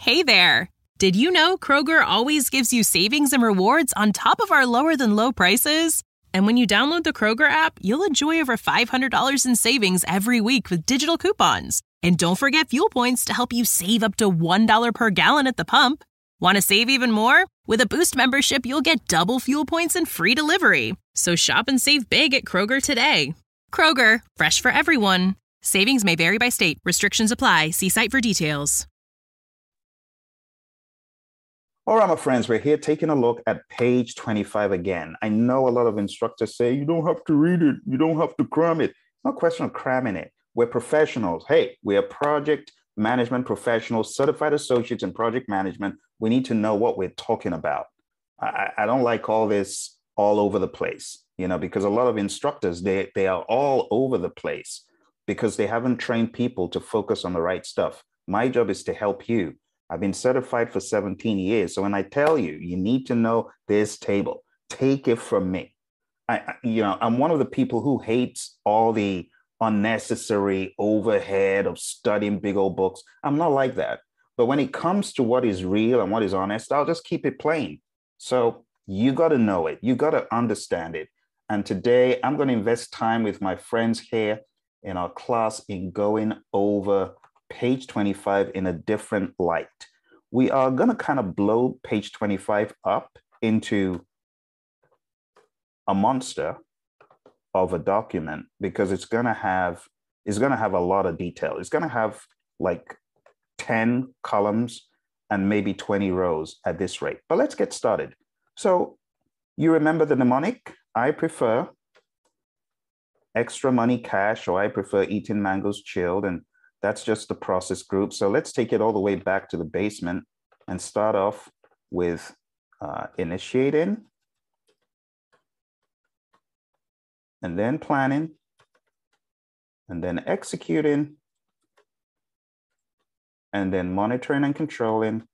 Hey there! Did you know Kroger always gives you savings and rewards on top of our lower than low prices? And when you download the Kroger app, you'll enjoy over $500 in savings every week with digital coupons. And don't forget fuel points to help you save up to $1 per gallon at the pump. Want to save even more? With a Boost membership, you'll get double fuel points and free delivery. So shop and save big at Kroger today. Kroger, fresh for everyone. Savings may vary by state. Restrictions apply. See site for details. All right, my friends, we're here taking a look at page 25 again. I know a lot of instructors say, you don't have to read it. You don't have to cram it. It's not a question of cramming it. We're professionals. Hey, we are project management professionals, certified associates in project management. We need to know what we're talking about. I don't like all this all over the place, because a lot of instructors, they are all over the place because they haven't trained people to focus on the right stuff. My job is to help you. I've been certified for 17 years. So when I tell you, you need to know this table, take it from me. I'm one of the people who hates all the unnecessary overhead of studying big old books. I'm not like that. But when it comes to what is real and what is honest, I'll just keep it plain. So you got to know it. You got to understand it. And today I'm going to invest time with my friends here in our class in going over page 25 in a different light. We are going to kind of blow page 25 up into a monster of a document because it's going to have a lot of detail. It's going to have like 10 columns and maybe 20 rows at this rate. But let's get started. So you remember the mnemonic? I prefer extra money cash, or I prefer eating mangoes chilled, and that's just the process group. So let's take it all the way back to the basement and start off with initiating, and then planning, and then executing, and then monitoring and controlling.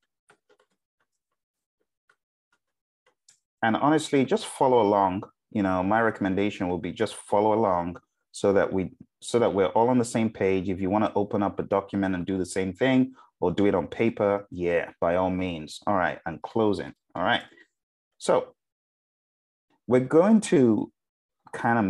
And honestly, just follow along. My recommendation will be just follow along so that we're all on the same page. If you want to open up a document and do the same thing or do it on paper, yeah, by all means. All right, and closing. All right. So we're going to kind of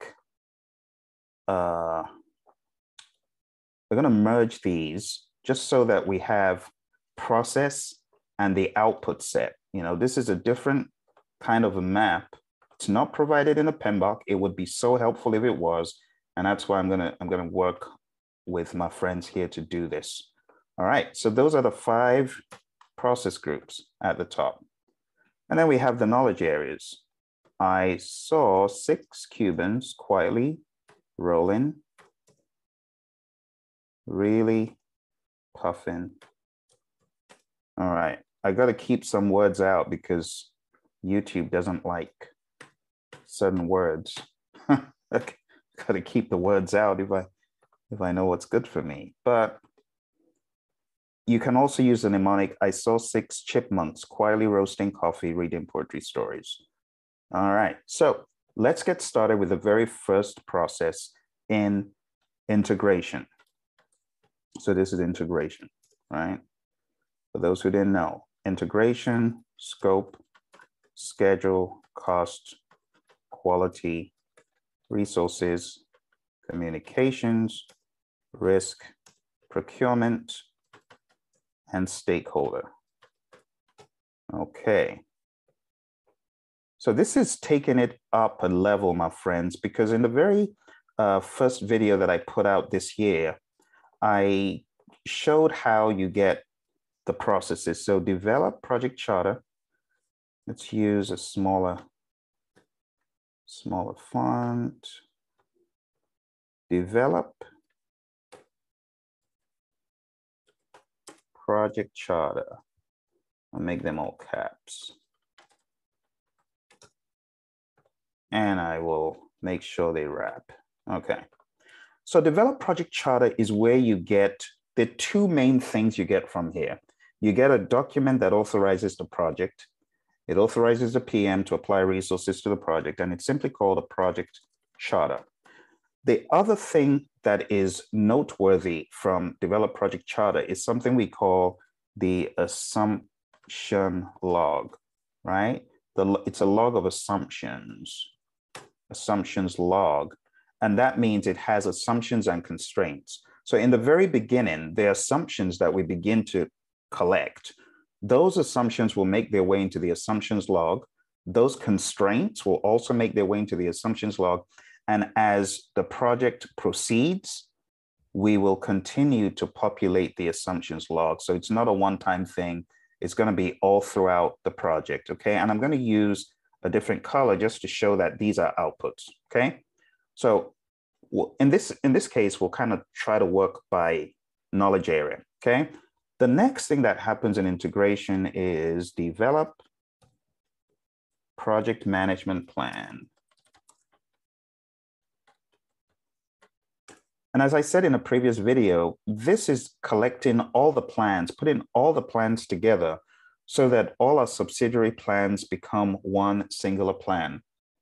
we're going to merge these just so that we have process and the output set. This is a different kind of a map. It's not provided in a PMBOK. It would be so helpful if it was. And that's why I'm gonna work with my friends here to do this. All right, so those are the 5 process groups at the top. And then we have the knowledge areas. I saw 6 Cubans quietly rolling, really puffing. All right, I gotta keep some words out because YouTube doesn't like certain words. Okay. Got to keep the words out if I know what's good for me. But you can also use the mnemonic, I saw 6 chipmunks quietly roasting coffee, reading poetry stories. All right, so let's get started with the very first process in integration. So this is integration, right? For those who didn't know, integration, scope, schedule, cost, quality, resources, communications, risk, procurement, and stakeholder. Okay. So this is taking it up a level, my friends, because in the very first video that I put out this year, I showed how you get the processes. So develop project charter. Let's use a smaller font. Develop project charter. I'll make them all caps. And I will make sure they wrap. Okay. So develop project charter is where you get the 2 main things you get from here. You get a document that authorizes the project. It authorizes the PM to apply resources to the project, and it's simply called a project charter. The other thing that is noteworthy from Develop Project Charter is something we call the assumption log, right? It's a log of assumptions log. And that means it has assumptions and constraints. So in the very beginning, the assumptions that we begin to collect, those assumptions will make their way into the assumptions log. Those constraints will also make their way into the assumptions log. And as the project proceeds, we will continue to populate the assumptions log. So it's not a one-time thing. It's going to be all throughout the project, okay? And I'm going to use a different color just to show that these are outputs, okay? So in this case, we'll kind of try to work by knowledge area, okay? The next thing that happens in integration is develop project management plan. And as I said in a previous video, this is collecting all the plans, putting all the plans together so that all our subsidiary plans become one singular plan.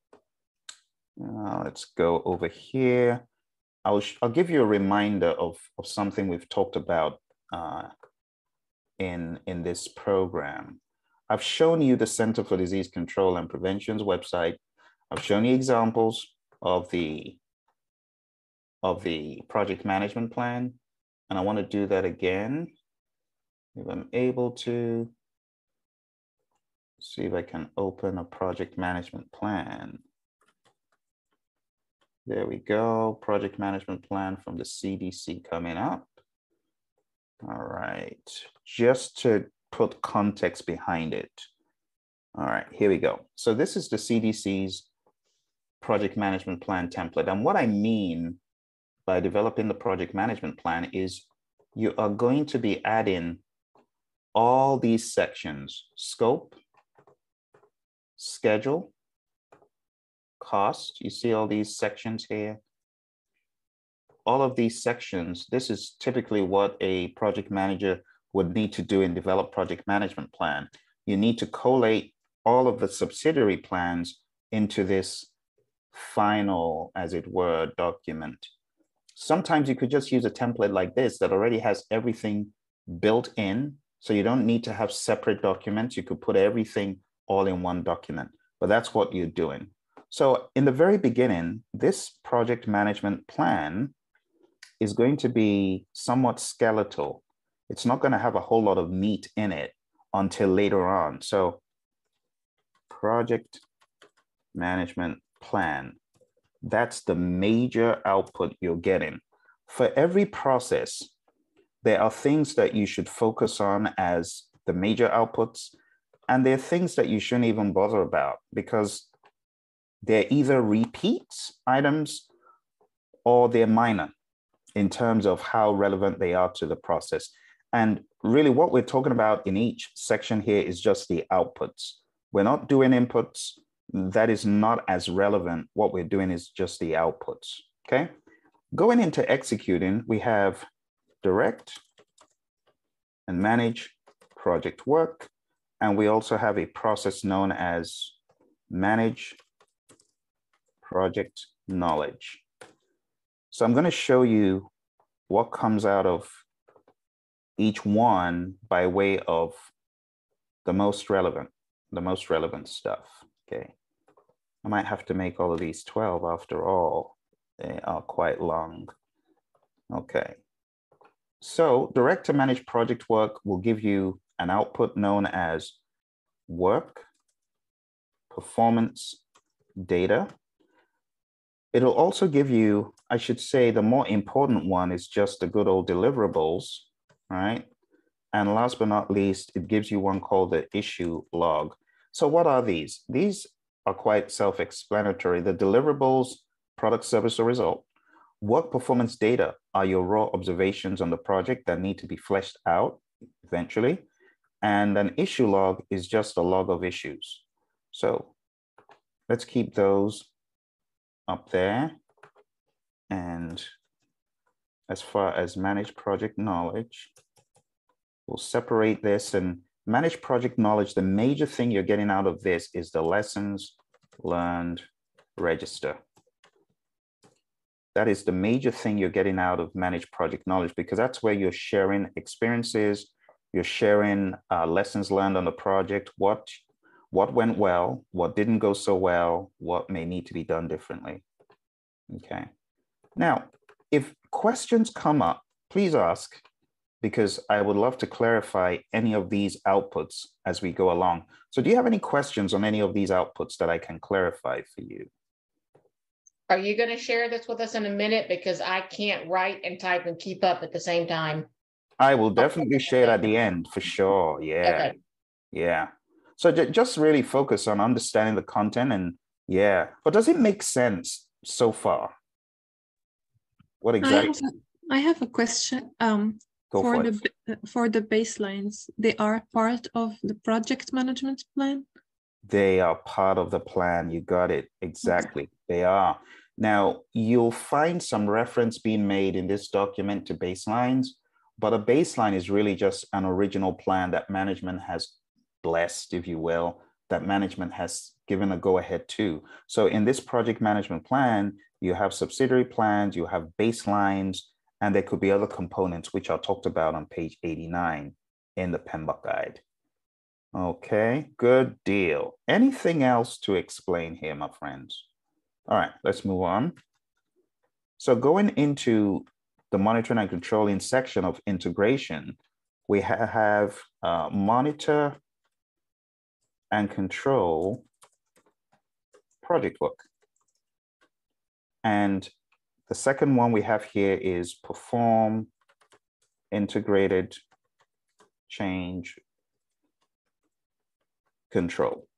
Let's go over here. I'll give you a reminder of something we've talked about in this program. I've shown you the Center for Disease Control and Prevention's website. I've shown you examples of the project management plan. And I want to do that again. If I'm able to see if I can open a project management plan. There we go. Project management plan from the CDC coming up. All right. Just to put context behind it. All right, here we go. So this is the CDC's project management plan template. And what I mean by developing the project management plan is you are going to be adding all these sections: scope, schedule, cost. You see all these sections here? All of these sections, this is typically what a project manager would need to do in develop project management plan. You need to collate all of the subsidiary plans into this final, as it were, document. Sometimes you could just use a template like this that already has everything built in, so you don't need to have separate documents. You could put everything all in one document, but that's what you're doing. So in the very beginning, this project management plan is going to be somewhat skeletal. It's not going to have a whole lot of meat in it until later on. So project management plan, that's the major output you're getting. For every process, there are things that you should focus on as the major outputs, and there are things that you shouldn't even bother about because they're either repeats items or they're minor in terms of how relevant they are to the process. And really what we're talking about in each section here is just the outputs. We're not doing inputs. That is not as relevant. What we're doing is just the outputs, okay? Going into executing, we have direct and manage project work. And we also have a process known as manage project knowledge. So I'm going to show you what comes out of each one by way of the most relevant stuff, okay? I might have to make all of these 12 after all. They are quite long. Okay. So direct to manage project work will give you an output known as work, performance, data. It'll also give you, I should say, the more important one is just the good old deliverables, right? And last but not least, it gives you one called the issue log. So what are these? These are quite self-explanatory. The deliverables, product, service, or result. Work performance data are your raw observations on the project that need to be fleshed out eventually. And an issue log is just a log of issues. So let's keep those up there. And as far as manage project knowledge, we'll separate this. And manage project knowledge, the major thing you're getting out of this is the lessons learned register. That is the major thing you're getting out of manage project knowledge, because that's where you're sharing experiences, You're sharing lessons learned on the project, what went well, what didn't go so well, what may need to be done differently. Okay. Now, if questions come up, please ask, because I would love to clarify any of these outputs as we go along. So do you have any questions on any of these outputs that I can clarify for you? Are you going to share this with us in a minute? Because I can't write and type and keep up at the same time. I will definitely share it at the end for sure. Yeah. Okay. Yeah. So just really focus on understanding the content and yeah. But does it make sense so far? What exactly? I have a question. For the baselines, they are part of the project management plan? They are part of the plan. You got it. Exactly. Okay. They are. Now, you'll find some reference being made in this document to baselines, but a baseline is really just an original plan that management has blessed, if you will, that management has given a go-ahead to. So in this project management plan, you have subsidiary plans, you have baselines, and there could be other components, which are talked about on page 89 in the PMBOK guide. Okay, good deal. Anything else to explain here, my friends? All right, let's move on. So going into the monitoring and controlling section of integration, we have monitor and control project work. And the second one we have here is perform integrated change control.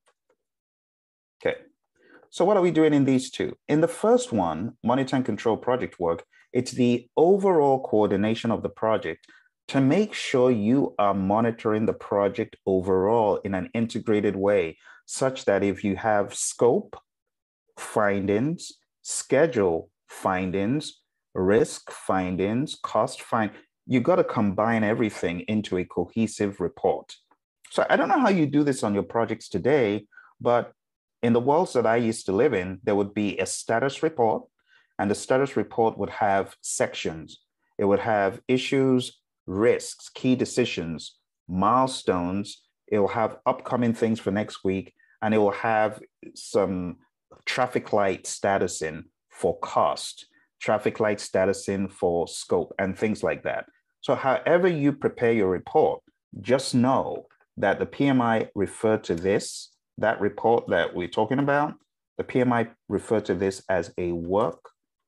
Okay, so what are we doing in these two? In the first one, monitor and control project work, it's the overall coordination of the project to make sure you are monitoring the project overall in an integrated way, such that if you have scope findings, schedule findings, risk findings, cost you got to combine everything into a cohesive report. So I don't know how you do this on your projects today, but in the worlds that I used to live in, there would be a status report, and the status report would have sections. It would have issues, risks, key decisions, milestones. It will have upcoming things for next week, and it will have some traffic light statusing for cost, traffic light statusing for scope, and things like that. So however you prepare your report, just know that the PMI referred to this, that report that we're talking about, the PMI referred to this as a work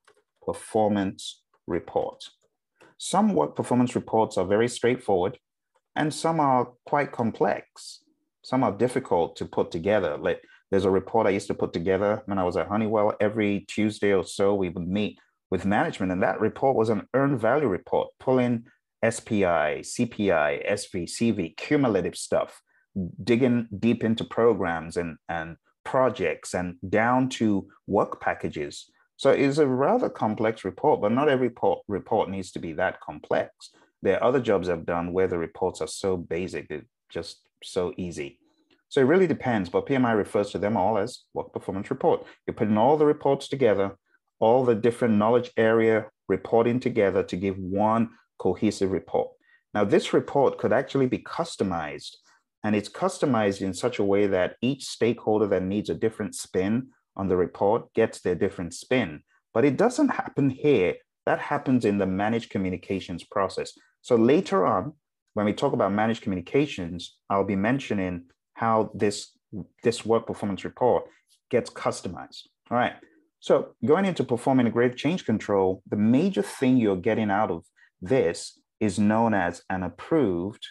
performance report. Some work performance reports are very straightforward, and some are quite complex. Some are difficult to put together. Like there's a report I used to put together when I was at Honeywell. Every Tuesday or so, we would meet with management, and that report was an earned value report, pulling SPI, CPI, SV, CV, cumulative stuff, digging deep into programs and projects and down to work packages. So it's a rather complex report, but not every report needs to be that complex. There are other jobs I've done where the reports are so basic, it's just so easy. So it really depends, but PMI refers to them all as work performance report. You're putting all the reports together, all the different knowledge area reporting together to give one cohesive report. Now, this report could actually be customized, and it's customized in such a way that each stakeholder that needs a different spin on the report gets their different spin. But it doesn't happen here. That happens in the managed communications process. So later on, when we talk about managed communications, I'll be mentioning how this work performance report gets customized. All right. So going into perform integrated change control, the major thing you're getting out of this is known as an approved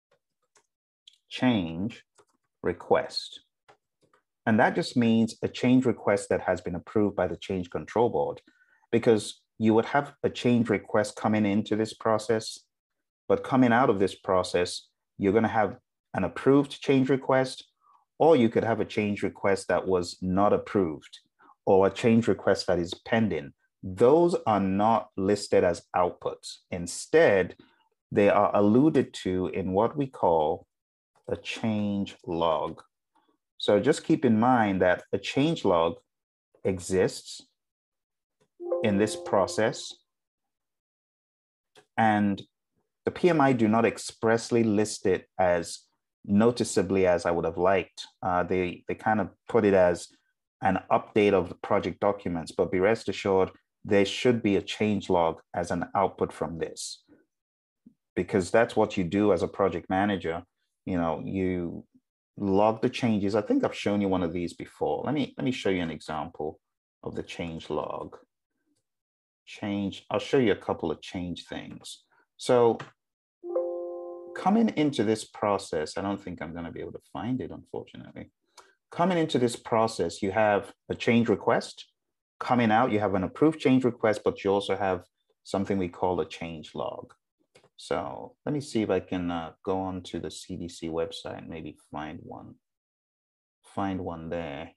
change request. And that just means a change request that has been approved by the change control board, because you would have a change request coming into this process, but coming out of this process, you're going to have an approved change request, or you could have a change request that was not approved, or a change request that is pending. Those are not listed as outputs. Instead, they are alluded to in what we call a change log. So just keep in mind that a change log exists in this process, and The PMI do not expressly list it as noticeably as I would have liked. They kind of put it as an update of the project documents, but be rest assured, there should be a change log as an output from this, because that's what you do as a project manager. You know, you log the changes. I think I've shown you one of these before. Let me show you an example of the change log. Change, I'll show you a couple of change things. So coming into this process, I don't think I'm going to be able to find it, unfortunately. Coming into this process, you have a change request. Coming out, you have an approved change request, but you also have something we call a change log. So let me see if I can go on to the CDC website and maybe find one there.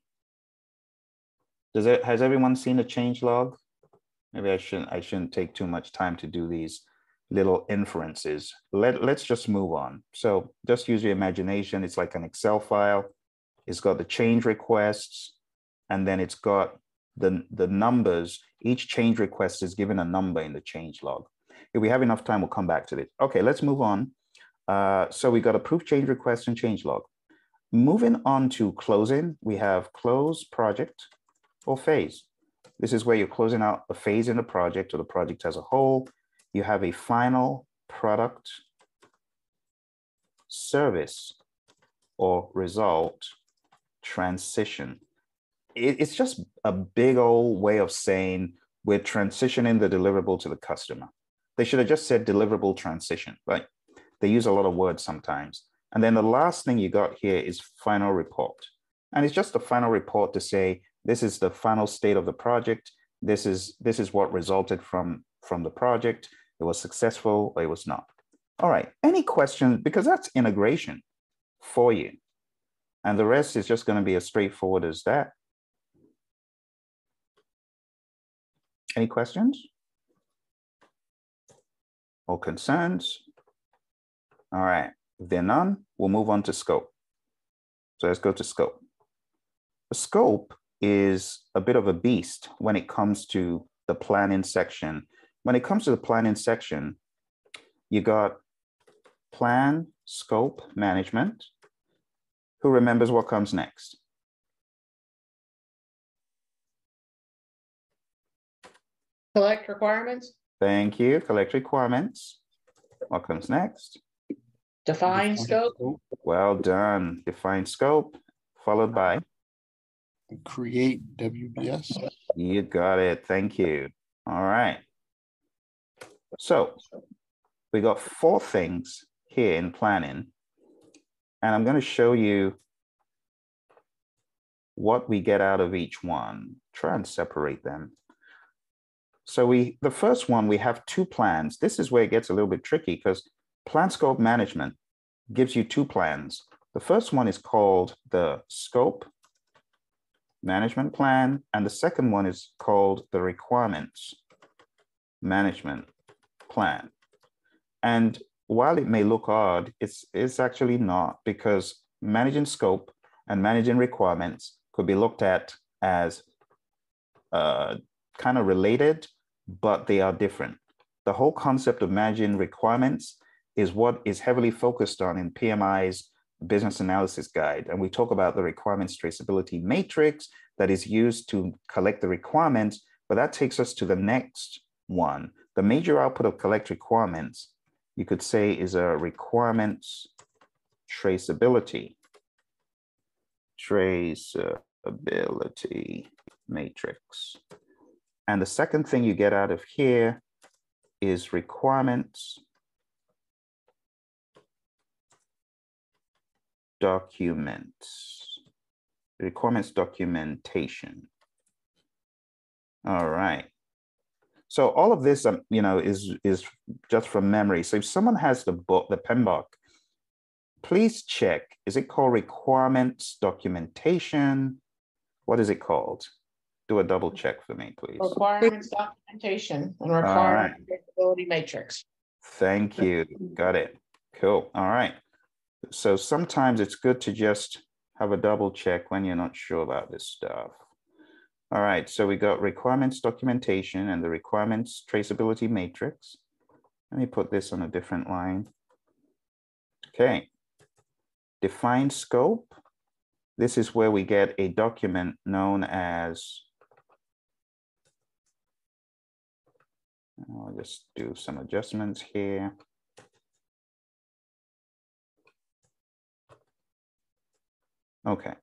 Has everyone seen a change log? Maybe I shouldn't take too much time to do these little inferences. Let's just move on. So just use your imagination. It's like an Excel file. It's got the change requests, and then it's got the numbers. Each change request is given a number in the change log. If we have enough time, we'll come back to this. Okay, let's move on. So we got approved change request and change log. Moving on to closing, we have close project or phase. This is where you're closing out a phase in the project or the project as a whole. You have a final product, service, or result transition. It's just a big old way of saying we're transitioning the deliverable to the customer. They should have just said deliverable transition, right? They use a lot of words sometimes. And then the last thing you got here is final report. And it's just a final report to say, this is the final state of the project. This is what resulted from the project. It was successful or it was not. All right, any questions? Because that's integration for you. And the rest is just going to be as straightforward as that. Any questions or concerns? All right, if there are none, we'll move on to scope. So let's go to scope. The scope is a bit of a beast when it comes to the planning section. When it comes to the planning section, you got plan, scope, management. Who remembers what comes next? Collect requirements. Thank you. Collect requirements. What comes next? Define scope. Well done. Define scope, followed by? Create WBS. You got it. Thank you. All right. So we got 4 things here in planning, and I'm going to show you what we get out of each one. Try and separate them. So the first one, we have 2 plans. This is where it gets a little bit tricky because plan scope management gives you 2 plans. The first one is called the scope management plan, and the second one is called the requirements management plan. And while it may look odd, it's actually not, because managing scope and managing requirements could be looked at as kind of related, but they are different. The whole concept of managing requirements is what is heavily focused on in PMI's business analysis guide. And we talk about the requirements traceability matrix that is used to collect the requirements, but that takes us to the next one. The major output of collect requirements, you could say, is a requirements traceability matrix. And the second thing you get out of here is requirements requirements documentation. All right. So all of this, is just from memory. So if someone has the book, the PMBOK, please check. Is it called requirements documentation? What is it called? Do a double check for me, please. Requirements documentation and requirement traceability matrix. Thank you. Got it. Cool. All right. So sometimes it's good to just have a double check when you're not sure about this stuff. All right, so we got requirements documentation and the requirements traceability matrix. Let me put this on a different line. Okay. Define scope. This is where we get a document known as, I'll just do some adjustments here. Okay.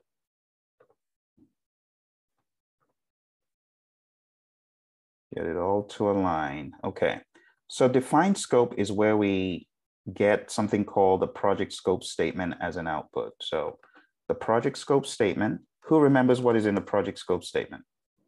Get it all to align. Okay. So define scope is where we get something called the project scope statement as an output. So the project scope statement, who remembers what is in the project scope statement?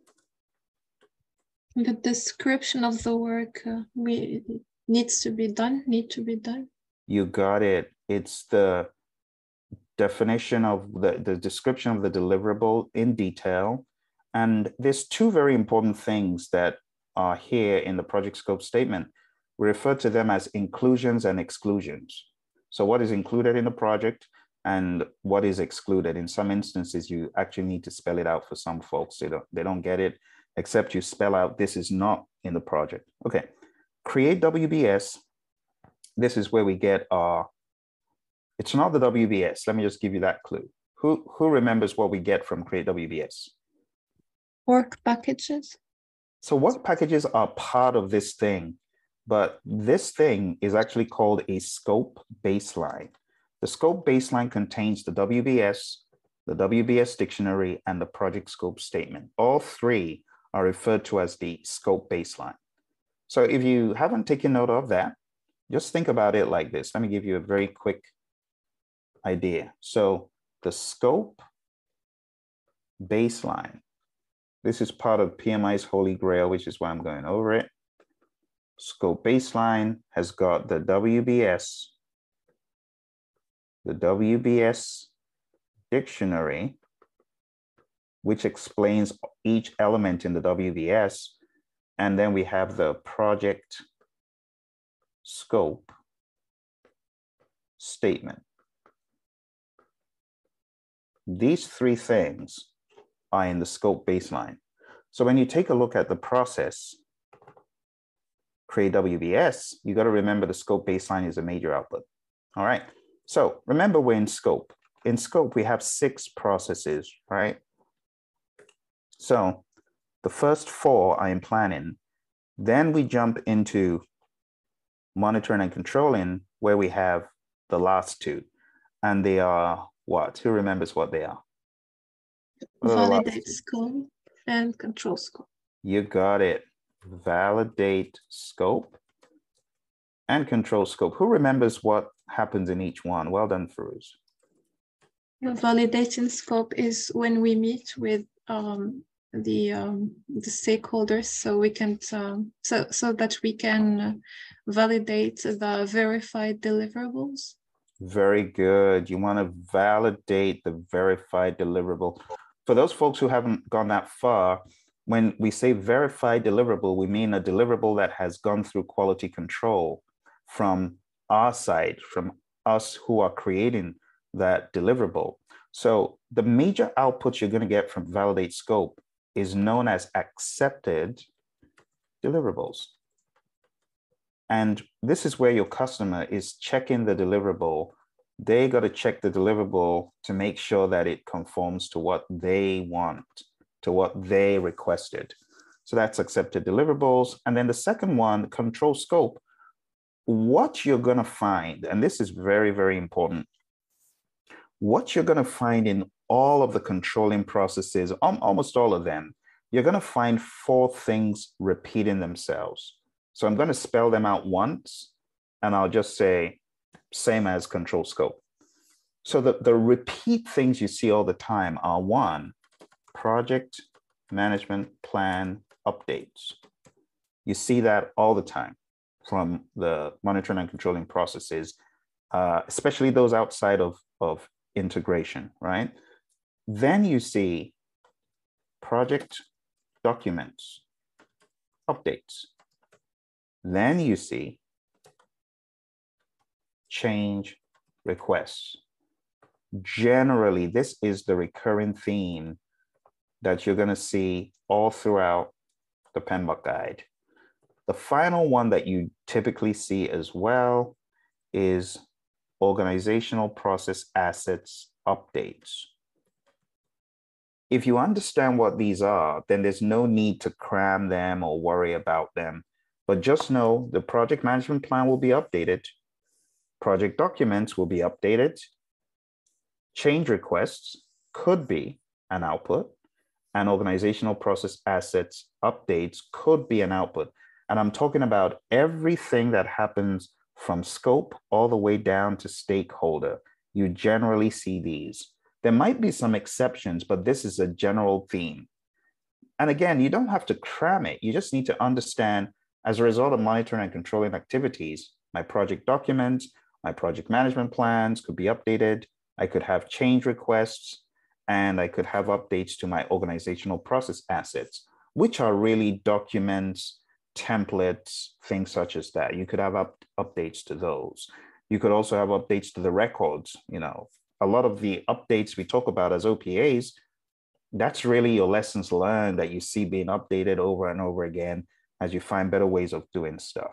The description of the work needs to be done. You got it. It's the definition of the description of the deliverable in detail. And there's two very important things that are here in the project scope statement. We refer to them as inclusions and exclusions. So what is included in the project and what is excluded? In some instances, you actually need to spell it out for some folks. They don't get it, except you spell out this is not in the project. Okay, create WBS. This is where we get our, it's not the WBS. Let me just give you that clue. Who remembers what we get from create WBS? Work packages. So work packages are part of this thing, but this thing is actually called a scope baseline. The scope baseline contains the WBS dictionary, and the project scope statement. All three are referred to as the scope baseline. So if you haven't taken note of that, just think about it like this. Let me give you a very quick idea. So the scope baseline, this is part of PMI's Holy Grail, which is why I'm going over it. Scope baseline has got the WBS dictionary, which explains each element in the WBS. And then we have the project scope statement. These three things are in the scope baseline. So when you take a look at the process, create WBS, you got to remember the scope baseline is a major output. All right. So remember, we're in scope. In scope, we have 6 processes, right? So the first 4 are in planning. Then we jump into monitoring and controlling, where we have the last 2. And they are what? Who remembers what they are? Validate scope and control scope. You got it. Validate scope and control scope. Who remembers what happens in each one? Well done, Farouz. Validating scope is when we meet with the stakeholders, so we can so that we can validate the verified deliverables. Very good. You want to validate the verified deliverable. For those folks who haven't gone that far, when we say verified deliverable, we mean a deliverable that has gone through quality control from our side, from us who are creating that deliverable. So the major outputs you're going to get from validate scope is known as accepted deliverables. And this is where your customer is checking the deliverable. They got to check the deliverable to make sure that it conforms to what they want, to what they requested. So that's accepted deliverables. And then the second one, control scope. What you're going to find, and this is very, very important, what you're going to find in all of the controlling processes, almost all of them, you're going to find 4 things repeating themselves. So I'm going to spell them out once, and I'll just say same as control scope. So the repeat things you see all the time are 1, project management plan updates. You see that all the time from the monitoring and controlling processes, especially those outside of integration, right? Then you see project documents, updates. Then you see change requests. Generally, this is the recurring theme that you're going to see all throughout the PMBOK guide. The final one that you typically see as well is organizational process assets updates. If you understand what these are, then there's no need to cram them or worry about them. But just know the project management plan will be updated. Project documents will be updated. Change requests could be an output, and organizational process assets updates could be an output. And I'm talking about everything that happens from scope all the way down to stakeholder. You generally see these. There might be some exceptions, but this is a general theme. And again, you don't have to cram it. You just need to understand, as a result of monitoring and controlling activities, my project documents, my project management plans could be updated. I could have change requests, and I could have updates to my organizational process assets, which are really documents, templates, things such as that. You could have updates to those. You could also have updates to the records. You know, a lot of the updates we talk about as OPAs, that's really your lessons learned that you see being updated over and over again as you find better ways of doing stuff.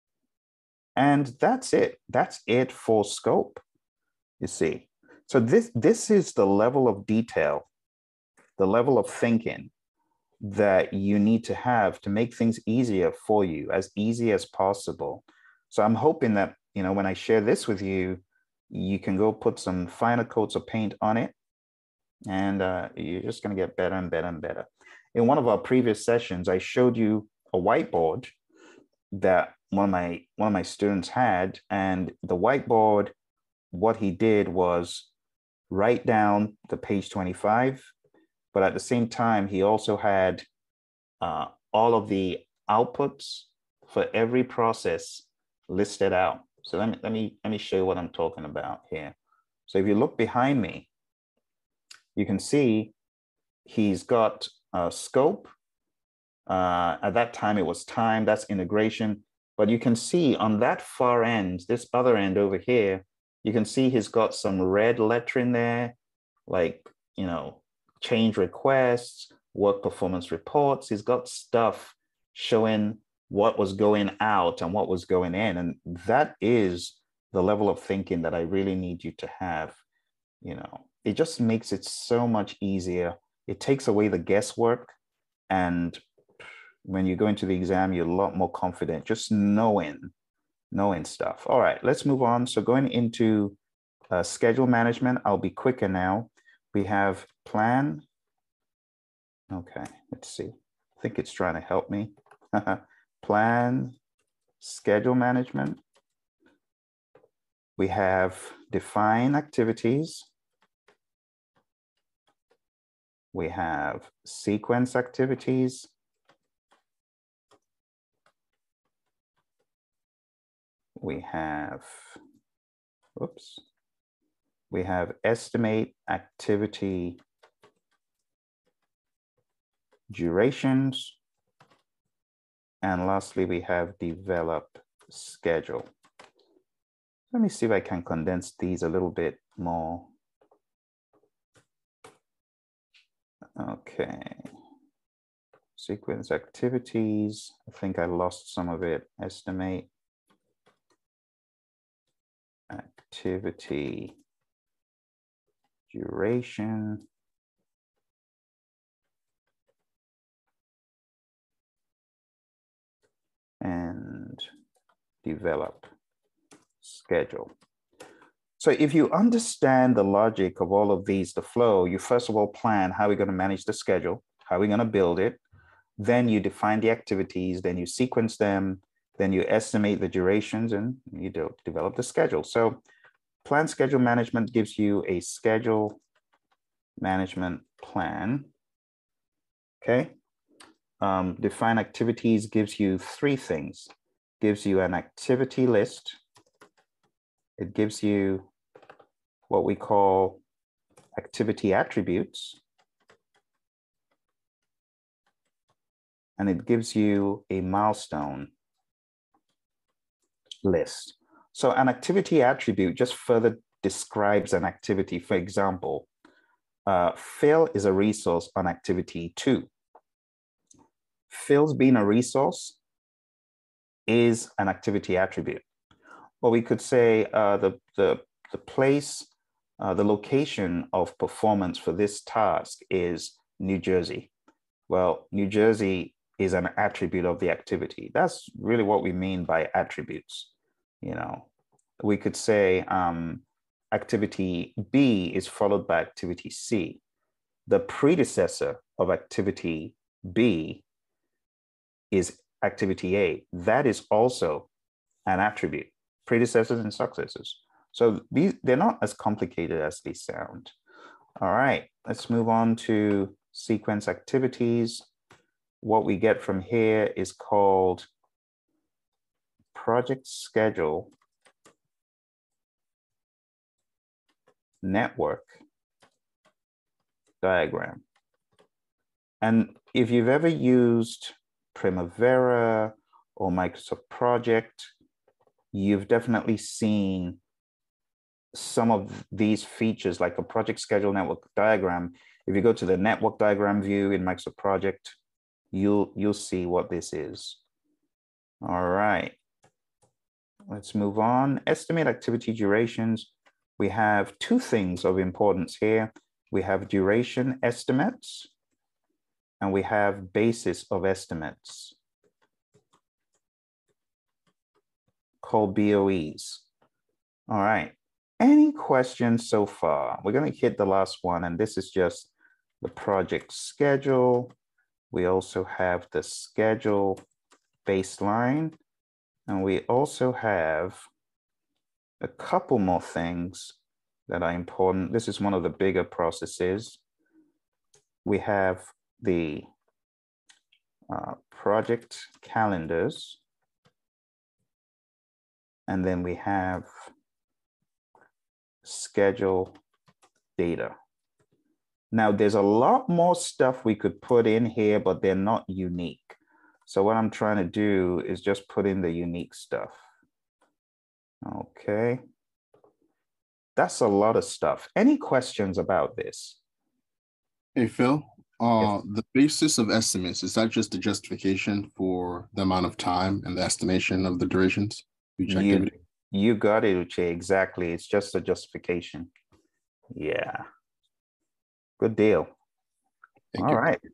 And that's it. That's it for scope, you see. So this is the level of detail, the level of thinking that you need to have to make things easier for you, as easy as possible. So I'm hoping that, you know, when I share this with you, you can go put some finer coats of paint on it, and you're just going to get better and better and better. In one of our previous sessions, I showed you a whiteboard that one of my students had, and the whiteboard, what he did was write down the page 25, but at the same time, he also had all of the outputs for every process listed out. So let me show you what I'm talking about here. So if you look behind me, you can see he's got a scope. At that time, it was time, that's integration. But you can see on that far end, this other end over here, you can see he's got some red lettering there, like, you know, change requests, work performance reports. He's got stuff showing what was going out and what was going in. And that is the level of thinking that I really need you to have. You know, it just makes it so much easier. It takes away the guesswork. And when you go into the exam, you're a lot more confident, just knowing stuff. All right, let's move on. So going into schedule management, I'll be quicker now. We have plan. Okay, let's see. I think it's trying to help me. Plan, schedule management. We have define activities. We have sequence activities. We have, we have estimate activity durations. And lastly, we have develop schedule. Let me see if I can condense these a little bit more. Okay. Sequence activities. I think I lost some of it. Estimate activity duration. And develop schedule. So if you understand the logic of all of these, the flow, you first of all plan how we're going to manage the schedule, how we're going to build it. Then you define the activities, then you sequence them, then you estimate the durations, and you develop the schedule. So plan schedule management gives you a schedule management plan. Okay. Define activities gives you three things. Gives you an activity list. It gives you what we call activity attributes. And it gives you a milestone list. So an activity attribute just further describes an activity. For example, Phil is a resource on activity 2. Phil's being a resource is an activity attribute. Or we could say the place, the location of performance for this task is New Jersey. Well, New Jersey is an attribute of the activity. That's really what we mean by attributes. You know, we could say activity B is followed by activity C. The predecessor of activity B is activity A. That is also an attribute, predecessors and successors. So they're not as complicated as they sound. All right, let's move on to sequence activities. What we get from here is called project schedule network diagram. And if you've ever used Primavera or Microsoft Project, you've definitely seen some of these features like a project schedule network diagram. If you go to the network diagram view in Microsoft Project, you'll see what this is. All right, let's move on. Estimate activity durations. We have two things of importance here. We have duration estimates and we have basis of estimates called BOEs. All right, any questions so far? We're going to hit the last one, and this is just the project schedule. We also have the schedule baseline, and we also have a couple more things that are important. This is one of the bigger processes. We have the project calendars, and then we have schedule data. Now, there's a lot more stuff we could put in here, but they're not unique. So what I'm trying to do is just put in the unique stuff. Okay. That's a lot of stuff. Any questions about this? Hey, Phil, Yes. the basis of estimates, is that just a justification for the amount of time and the estimation of the durations of each activity? You got it, Uche, exactly. It's just a justification. Yeah. Good deal. Thank All you. right.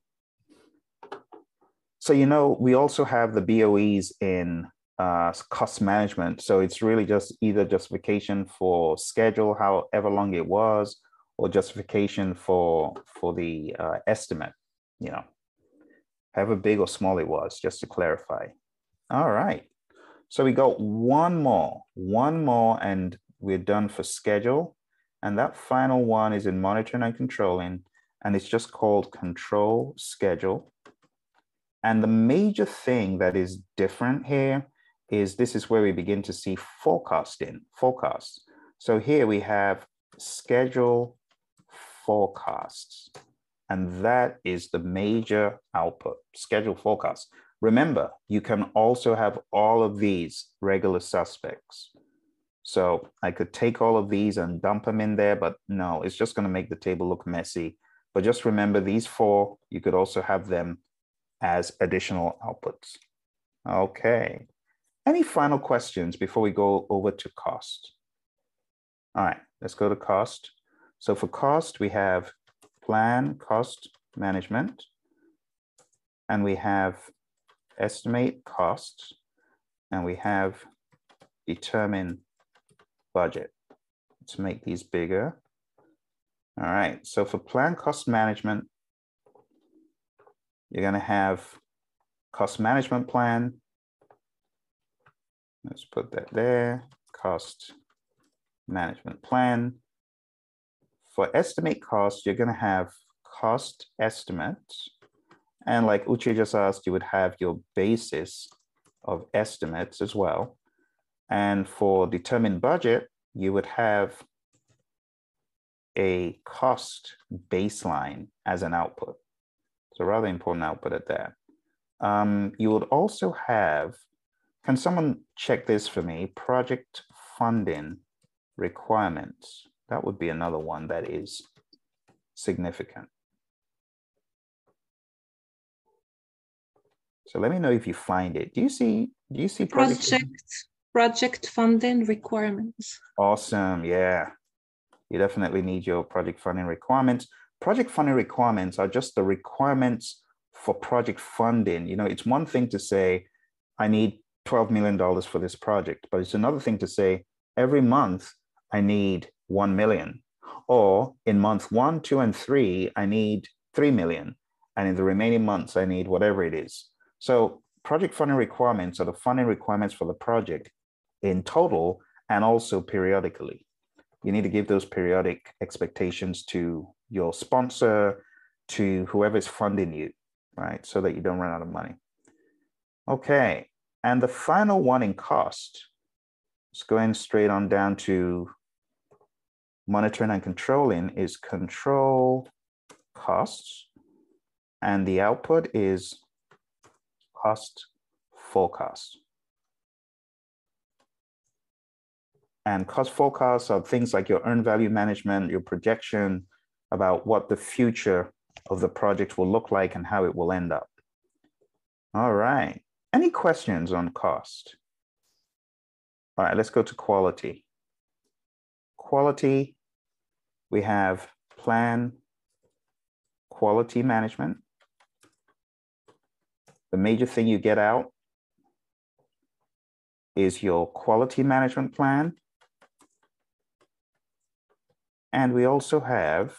So, you know, we also have the BOEs in cost management. So it's really just either justification for schedule, however long it was, or justification for the estimate, you know, however big or small it was, just to clarify. All right. So we got one more, and we're done for schedule. And that final one is in monitoring and controlling, and it's just called control schedule. And the major thing that is different here is this is where we begin to see forecasts. So here we have schedule forecasts, and that is the major output, schedule forecast. Remember, you can also have all of these regular suspects. So I could take all of these and dump them in there, but no, it's just going to make the table look messy. But just remember these four, you could also have them as additional outputs. Okay. Any final questions before we go over to cost? All right, let's go to cost. So for cost, we have plan cost management, and we have estimate costs, and we have determine budget. Let's make these bigger. All right, so for plan cost management, you're going to have cost management plan. Let's put that there, cost management plan. For estimate cost, you're going to have cost estimates. And like Uche just asked, you would have your basis of estimates as well. And for determine budget, you would have a cost baseline as an output. It's a rather important output at that. You would also have, can someone check this for me? Project funding requirements. That would be another one that is significant. So let me know if you find it. Do you see project funding requirements? Awesome. Yeah. You definitely need your project funding requirements. Project funding requirements are just the requirements for project funding. You know, it's one thing to say, I need $12 million for this project, but it's another thing to say, every month I need 1 million, or in month 1, 2, and 3, I need 3 million. And in the remaining months, I need whatever it is. So project funding requirements are the funding requirements for the project in total and also periodically. You need to give those periodic expectations to your sponsor, to whoever is funding you, right? So that you don't run out of money. Okay, and the final one in cost is going straight on down to monitoring and controlling is control costs. And the output is cost forecast. And cost forecasts are things like your earned value management, your projection about what the future of the project will look like and how it will end up. All right. Any questions on cost? All right, let's go to quality. Quality, we have plan, quality management. The major thing you get out is your quality management plan. And we also have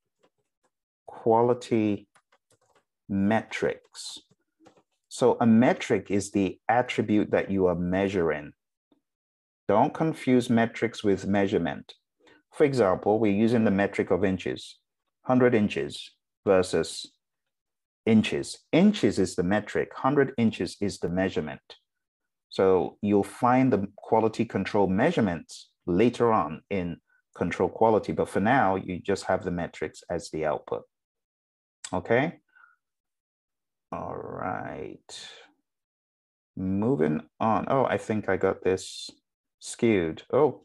quality metrics. So a metric is the attribute that you are measuring. Don't confuse metrics with measurement. For example, we're using the metric of inches, 100 inches versus inches. Inches is the metric, 100 inches is the measurement. So you'll find the quality control measurements later on in control quality, but for now, you just have the metrics as the output. Okay? All right. Moving on. Oh, I think I got this skewed. Oh.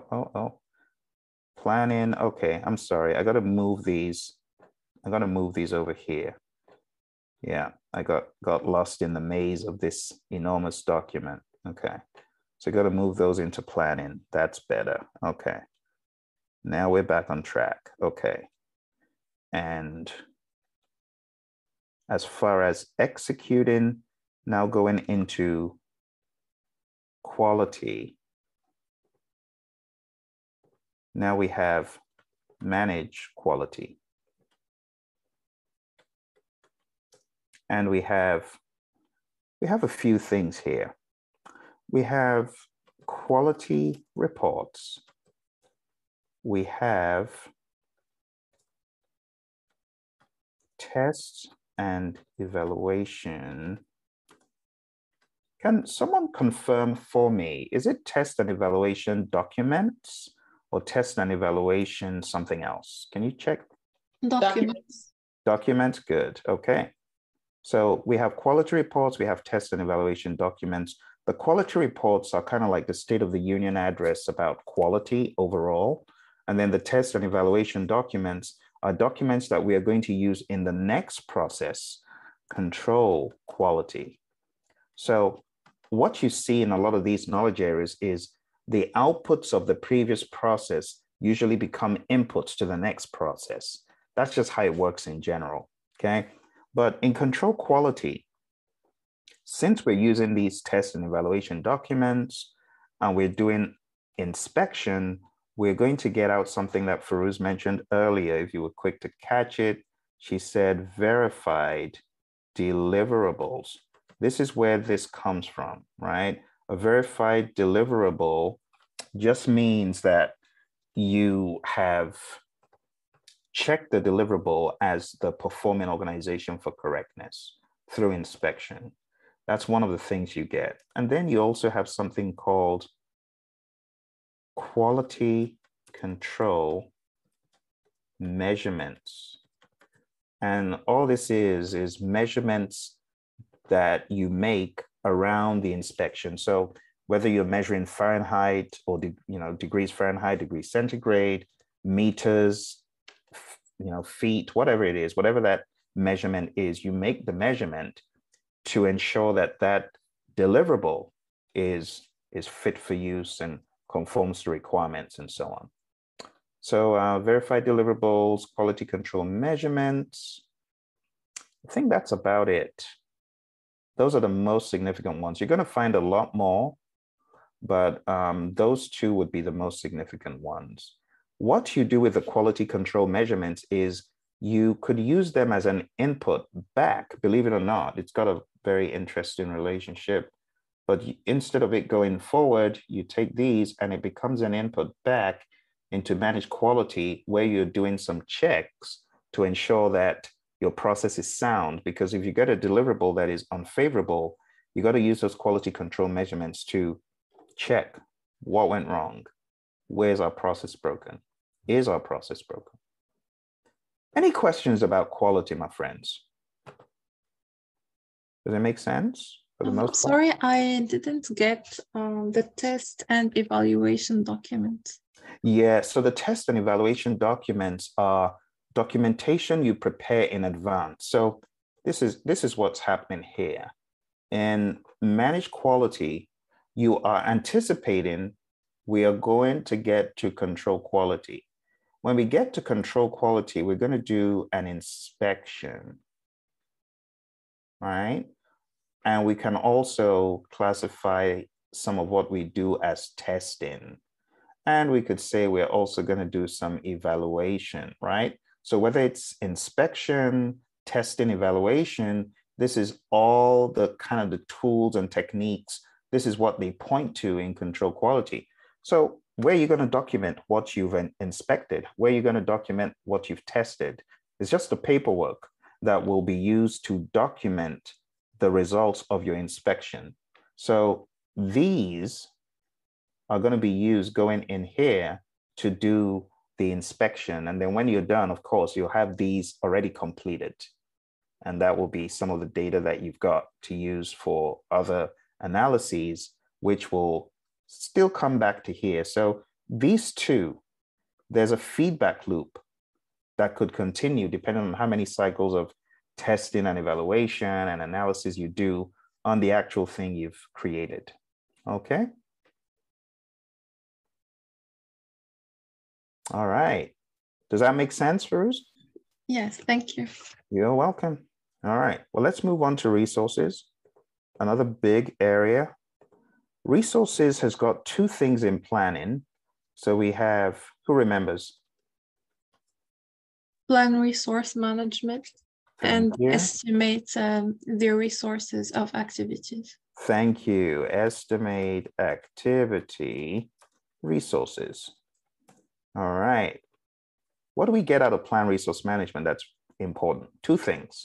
Planning. Okay, I'm sorry. I got to move these. I got to move these over here. Yeah, I got lost in the maze of this enormous document. Okay, so I got to move those into planning. That's better. Okay, now we're back on track. Okay, and as far as executing, now going into quality. Now we have manage quality. And we have a few things here. We have quality reports. We have tests and evaluation. Can someone confirm for me, is it test and evaluation documents or test and evaluation something else? Can you check? Documents. Documents, good, okay. So we have quality reports, we have test and evaluation documents. The quality reports are kind of like the State of the Union address about quality overall. And then the test and evaluation documents are documents that we are going to use in the next process, control quality. So what you see in a lot of these knowledge areas is the outputs of the previous process usually become inputs to the next process. That's just how it works in general, okay? But in control quality, since we're using these test and evaluation documents and we're doing inspection, we're going to get out something that Farouz mentioned earlier. If you were quick to catch it, she said verified deliverables. This is where this comes from, right? A verified deliverable just means that you have checked the deliverable as the performing organization for correctness through inspection. That's one of the things you get. And then you also have something called quality control measurements. And all this is measurements that you make around the inspection. So whether you're measuring Fahrenheit or degrees Fahrenheit, degrees centigrade, meters, feet, whatever it is, whatever that measurement is, you make the measurement to ensure that that deliverable is fit for use and conforms to requirements and so on. So verified deliverables, quality control measurements. I think that's about it. Those are the most significant ones. You're going to find a lot more, but those two would be the most significant ones. What you do with the quality control measurements is you could use them as an input back. Believe it or not, it's got a very interesting relationship. But instead of it going forward, you take these and it becomes an input back into managed quality, where you're doing some checks to ensure that your process is sound. Because if you get a deliverable that is unfavorable, you got to use those quality control measurements to check what went wrong. Where's our process broken? Is our process broken? Any questions about quality, my friends? Does it make sense? For the most part? Sorry, I didn't get the test and evaluation document. Yeah, so the test and evaluation documents are documentation you prepare in advance. So this is what's happening here. In managed quality, you are anticipating we are going to get to control quality. When we get to control quality, we're going to do an inspection, right? And we can also classify some of what we do as testing. And we could say we're also going to do some evaluation, right? So whether it's inspection, testing, evaluation, this is all the kind of the tools and techniques. This is what they point to in control quality. So where you're going to document what you've inspected, where you're going to document what you've tested, is just the paperwork that will be used to document the results of your inspection. So these are going to be used going in here to do the inspection. And then when you're done, of course, you'll have these already completed. And that will be some of the data that you've got to use for other analyses, which will still come back to here. So these two, there's a feedback loop that could continue depending on how many cycles of testing and evaluation and analysis you do on the actual thing you've created. Okay. All right. Does that make sense, Firuz? Yes, thank you. You're welcome. All right. Well, let's move on to resources. Another big area. Resources has got two things in planning. So we have, who remembers? Plan resource management and estimate the resources of activities. Thank you. Estimate activity resources. All right. What do we get out of plan resource management that's important? Two things.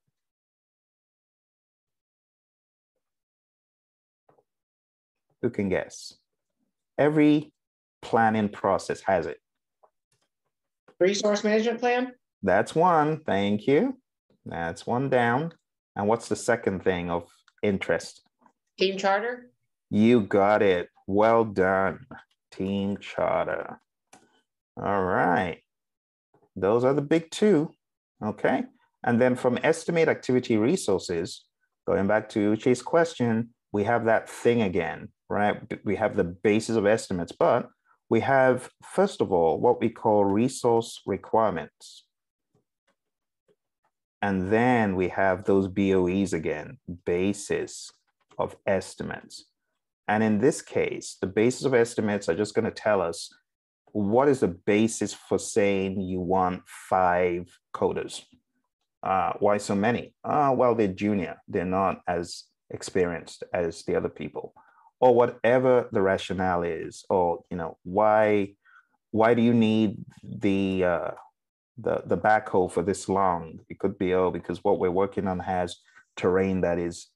Who can guess? Every planning process has it. Resource management plan? That's one. Thank you. That's one down. And what's the second thing of interest? Team charter? You got it. Well done. Team charter. All right. Those are the big two. Okay. And then from estimate activity resources, going back to Uche's question, we have that thing again, right? We have the basis of estimates, but we have, first of all, what we call resource requirements. And then we have those BOEs again, basis of estimates. And in this case, the basis of estimates are just going to tell us what is the basis for saying you want 5 coders. Why so many? Well, they're junior. They're not as experienced as the other people, or whatever the rationale is, or why do you need the backhoe for this long? It could be because what we're working on has terrain that is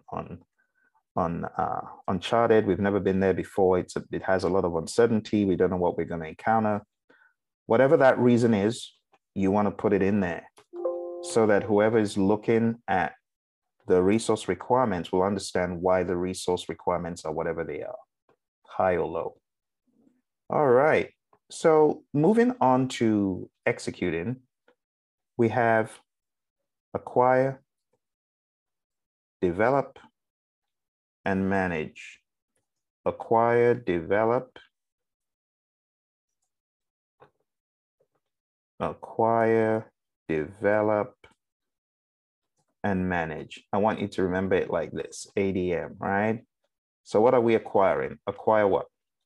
uncharted. We've never been there before. It has a lot of uncertainty. We don't know what we're going to encounter. Whatever that reason is, you want to put it in there so that whoever is looking at the resource requirements will understand why the resource requirements are whatever they are, high or low. All right. So moving on to executing, we have acquire, develop, and manage. Acquire, develop, and manage. I want you to remember it like this, ADM, right? So what are we acquiring? Acquire what?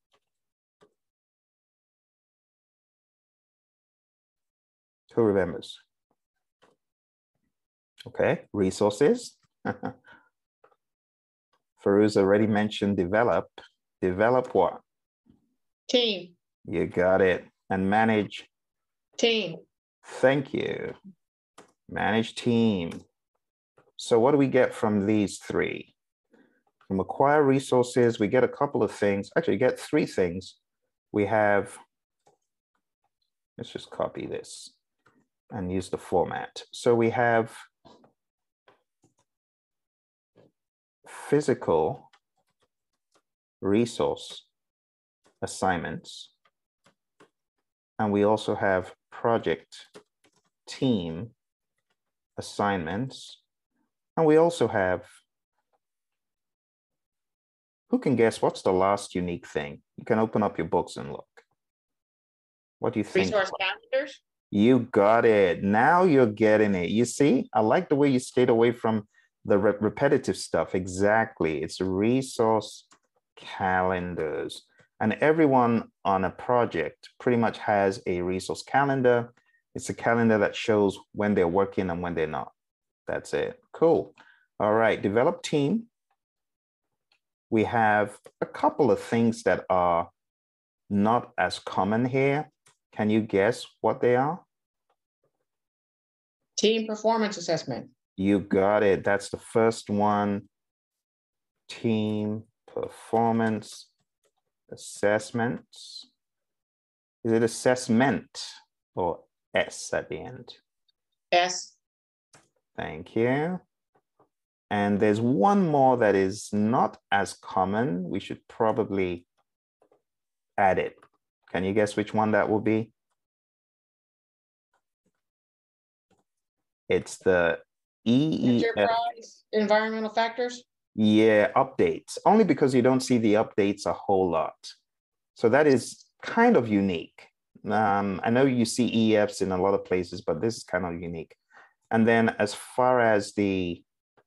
Who remembers? Okay, resources. Farouz already mentioned develop. Develop what? Team. You got it. And manage? Team. Thank you. Manage team. So what do we get from these three? From acquire resources, we get a couple of things. Actually, get three things. We have, let's just copy this and use the format. So we have physical resource assignments, and we also have project team assignments, and we also have, who can guess what's the last unique thing? You can open up your books and look. What do you think? Resource calendars. You got it. Now you're getting it. You see, I like the way you stayed away from the repetitive stuff. Exactly. It's resource calendars. And everyone on a project pretty much has a resource calendar. It's a calendar that shows when they're working and when they're not. That's it. Cool. All right. Develop team. We have a couple of things that are not as common here. Can you guess what they are? Team performance assessment. You got it. That's the first one. Team performance assessments. Is it assessment or S at the end? S. Thank you. And there's one more that is not as common. We should probably add it. Can you guess which one that will be? It's the EEF. Enterprise environmental factors. Yeah, updates. Only because you don't see the updates a whole lot. So that is kind of unique. I know you see EFs in a lot of places, but this is kind of unique. And then as far as the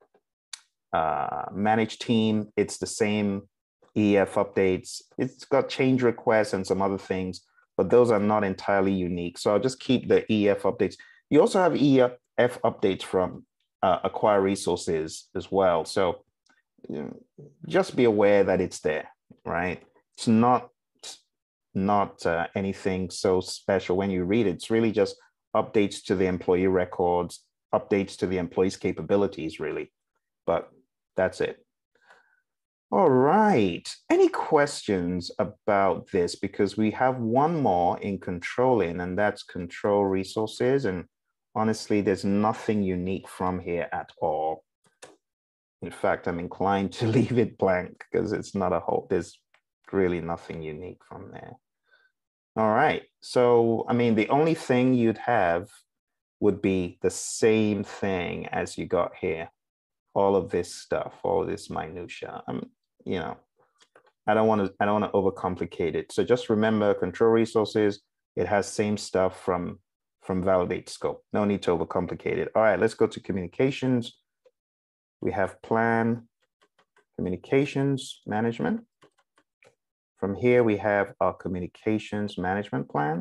managed team, it's the same EF updates. It's got change requests and some other things, but those are not entirely unique. So I'll just keep the EF updates. You also have EF updates from acquire resources as well. So just be aware that it's there, right? It's not anything so special when you read it. It's really just updates to the employee records, updates to the employee's capabilities, really. But that's it. All right. Any questions about this? Because we have one more in controlling, and that's control resources. And honestly, there's nothing unique from here at all. In fact, I'm inclined to leave it blank because it's not a whole, there's really nothing unique from there. All right. So, I mean, the only thing you'd have would be the same thing as you got here. All of this stuff, all of this minutia. You know, I don't want to overcomplicate it. So just remember, control resources, it has same stuff from validate scope. No need to overcomplicate it. All right, let's go to communications. We have plan, communications management. From here, we have our communications management plan.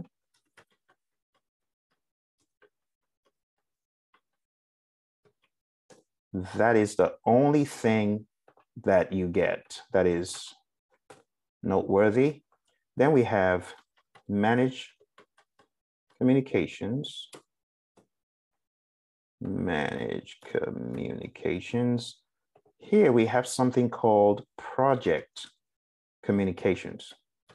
That is the only thing that you get that is noteworthy. Then we have manage communications. Manage communications. Here we have something called project communications.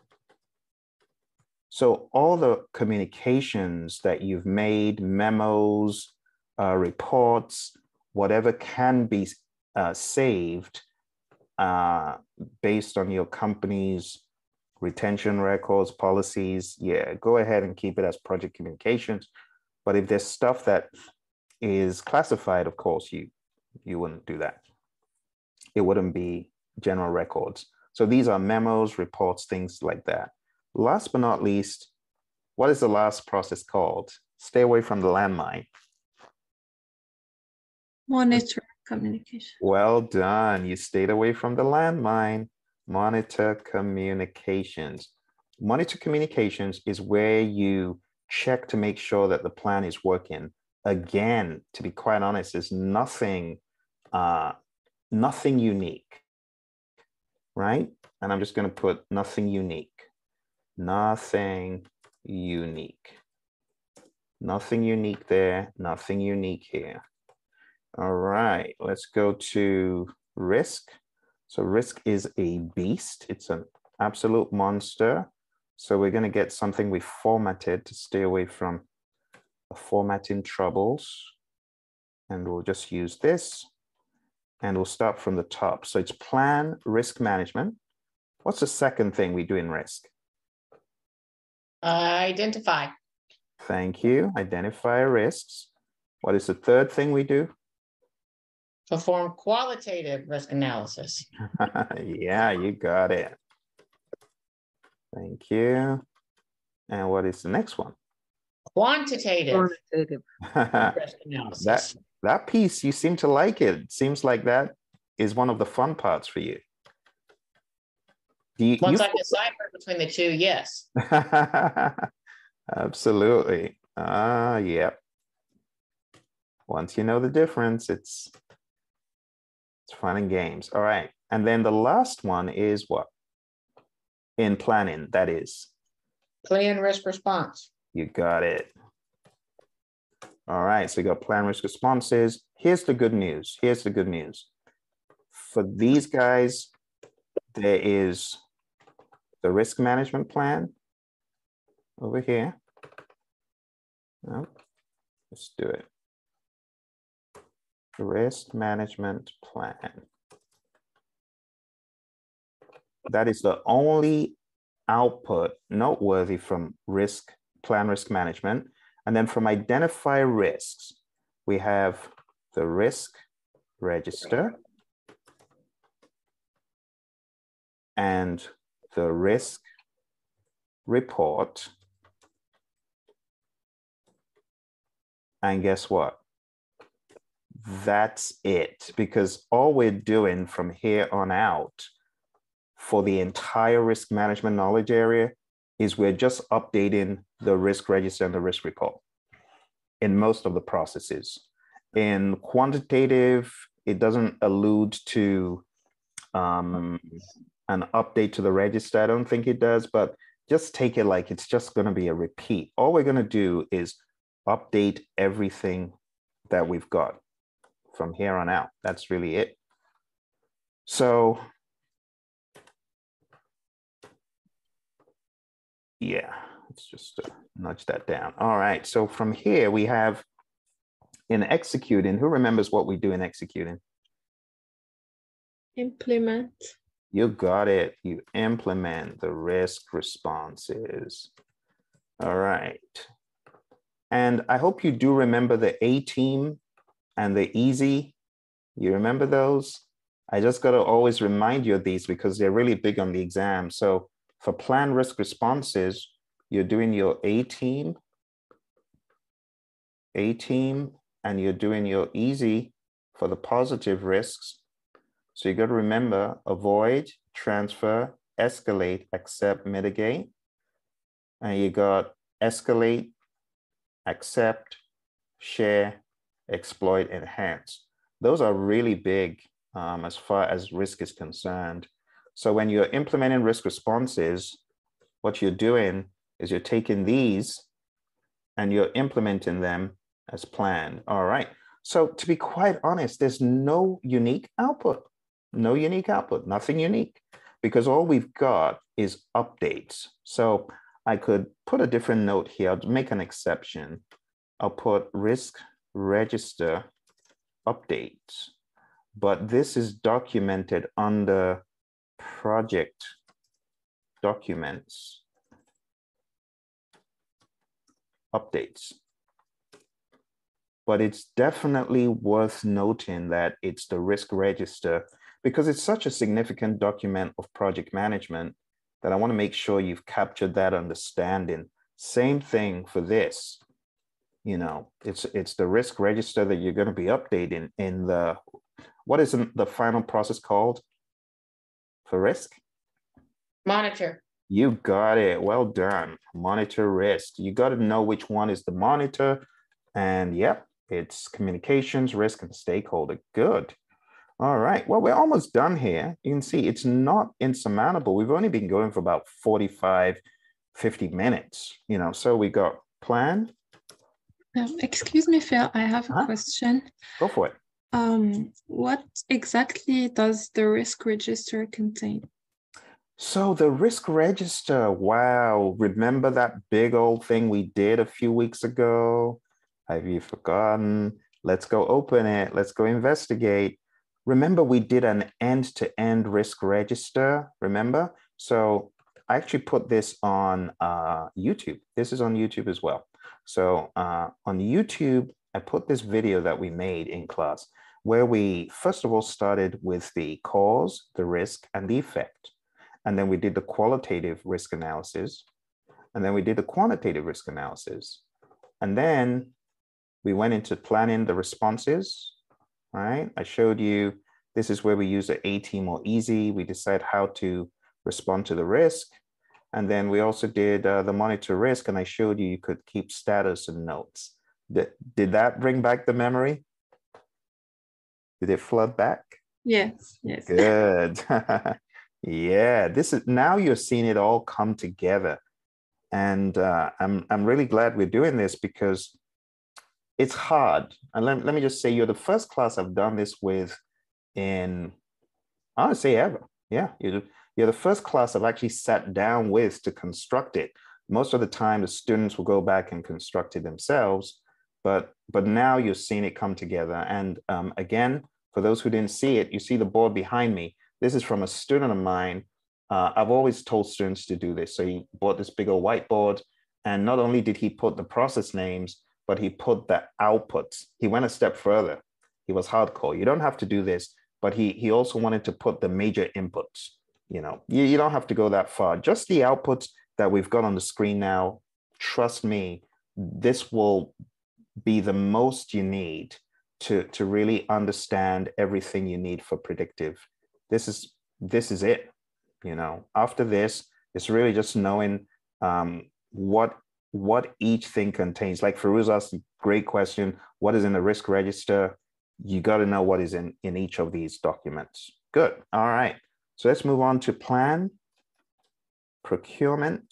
So all the communications that you've made, memos, reports, whatever can be saved based on your company's retention records, policies, yeah, go ahead and keep it as project communications. But if there's stuff that is classified, of course, you wouldn't do that. it wouldn't be general records. So these are memos, reports, things like that. Last but not least, what is the last process called? Stay away from the landmine. Monitor communication. Well done. You stayed away from the landmine. Monitor communications. Monitor communications is where you check to make sure that the plan is working. Again, to be quite honest, there's nothing unique, right? And I'm just going to put nothing unique. Nothing unique. Nothing unique there. Nothing unique here. All right, let's go to risk. So risk is a beast. It's an absolute monster. So we're going to get something we formatted to stay away from the formatting troubles. And we'll just use this. And we'll start from the top. So it's plan, risk management. What's the second thing we do in risk? Identify. Thank you. Identify risks. What is the third thing we do? Perform qualitative risk analysis. Yeah, you got it. Thank you. And what is the next one? Quantitative risk analysis. That piece, you seem to like it. It seems like that is one of the fun parts for you. Once I decipher between the two, yes. Absolutely. Yep. Once you know the difference, it's fun and games. All right. And then the last one is what? In planning, that is. Plan risk response. You got it. All right. So you got plan risk responses. Here's the good news. Here's the good news. For these guys, there is the risk management plan over here. No, let's do it. Risk management plan. That is the only output noteworthy from plan risk management. And then from identify risks, we have the risk register and the risk report. And guess what? That's it, because all we're doing from here on out for the entire risk management knowledge area is we're just updating the risk register and the risk report in most of the processes. In quantitative, it doesn't allude to an update to the register. I don't think it does, but just take it like it's just going to be a repeat. All we're going to do is update everything that we've got from here on out. That's really it. So yeah, let's just nudge that down. All right, so from here we have in executing, who remembers what we do in executing? Implement. You got it. You implement the risk responses. All right. And I hope you do remember the A team and the easy. You remember those? I just got to always remind you of these because they're really big on the exam. So for plan risk responses, you're doing your A team, and you're doing your easy for the positive risks. So you got to remember avoid, transfer, escalate, accept, mitigate. And you got escalate, accept, share, exploit, enhance. Those are really big as far as risk is concerned. So when you're implementing risk responses, what you're doing is you're taking these and you're implementing them as planned. All right. So to be quite honest, there's no unique output, nothing unique, because all we've got is updates. So I could put a different note here. I'll make an exception. I'll put risk register updates, but this is documented under project documents updates. But it's definitely worth noting that it's the risk register because it's such a significant document of project management that I want to make sure you've captured that understanding. Same thing for this. You know, it's the risk register that you're going to be updating in the, what is the final process called for risk? Monitor. You got it. Well done. Monitor risk. You got to know which one is the monitor. And yep, it's communications, risk, and stakeholder. Good. All right. Well, we're almost done here. You can see it's not insurmountable. We've only been going for about 45, 50 minutes, you know, so we got plan. Excuse me, Phil, I have a question. Go for it. What exactly does the risk register contain? So the risk register, wow. Remember that big old thing we did a few weeks ago? Have you forgotten? Let's go open it. Let's go investigate. Remember, we did an end-to-end risk register, remember? So I actually put this on YouTube. This is on YouTube as well. So on YouTube, I put this video that we made in class where we, first of all, started with the cause, the risk, and the effect. And then we did the qualitative risk analysis. And then we did the quantitative risk analysis. And then we went into planning the responses, right? I showed you, this is where we use the A-Team or EASY. We decide how to respond to the risk. And then we also did the monitor risk, and I showed you could keep status and notes. Did that bring back the memory? Did it flood back? Yes, yes. Good. Yeah, this is, now you're seeing it all come together. And I'm really glad we're doing this because it's hard. And let me just say, you're the first class I've done this with in, I would say ever. Yeah, you're the first class I've actually sat down with to construct it. Most of the time, the students will go back and construct it themselves, but now you're seeing it come together. And again, for those who didn't see it, you see the board behind me. This is from a student of mine. I've always told students to do this. So he bought this big old whiteboard, and not only did he put the process names, but he put the outputs. He went a step further. He was hardcore. You don't have to do this, but he also wanted to put the major inputs. You know, you don't have to go that far. Just the outputs that we've got on the screen now, trust me, this will be the most you need to really understand everything you need for predictive. This is it. You know, after this, it's really just knowing what each thing contains. Like Farouz asked a great question, what is in the risk register? You got to know what is in each of these documents. Good. All right. So let's move on to plan, procurement,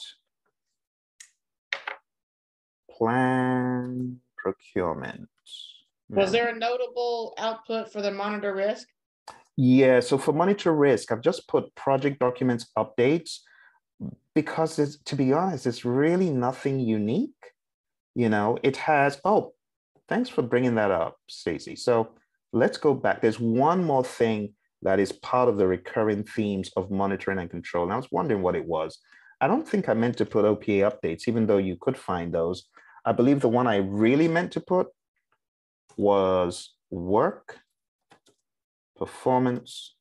plan, procurement. Was there a notable output for the monitor risk? Yeah, so for monitor risk, I've just put project documents updates because it's, to be honest, it's really nothing unique. You know, it has, oh, thanks for bringing that up, Stacy. So let's go back. There's one more thing that is part of the recurring themes of monitoring and control. And I was wondering what it was. I don't think I meant to put OPA updates, even though you could find those. I believe the one I really meant to put was work, performance,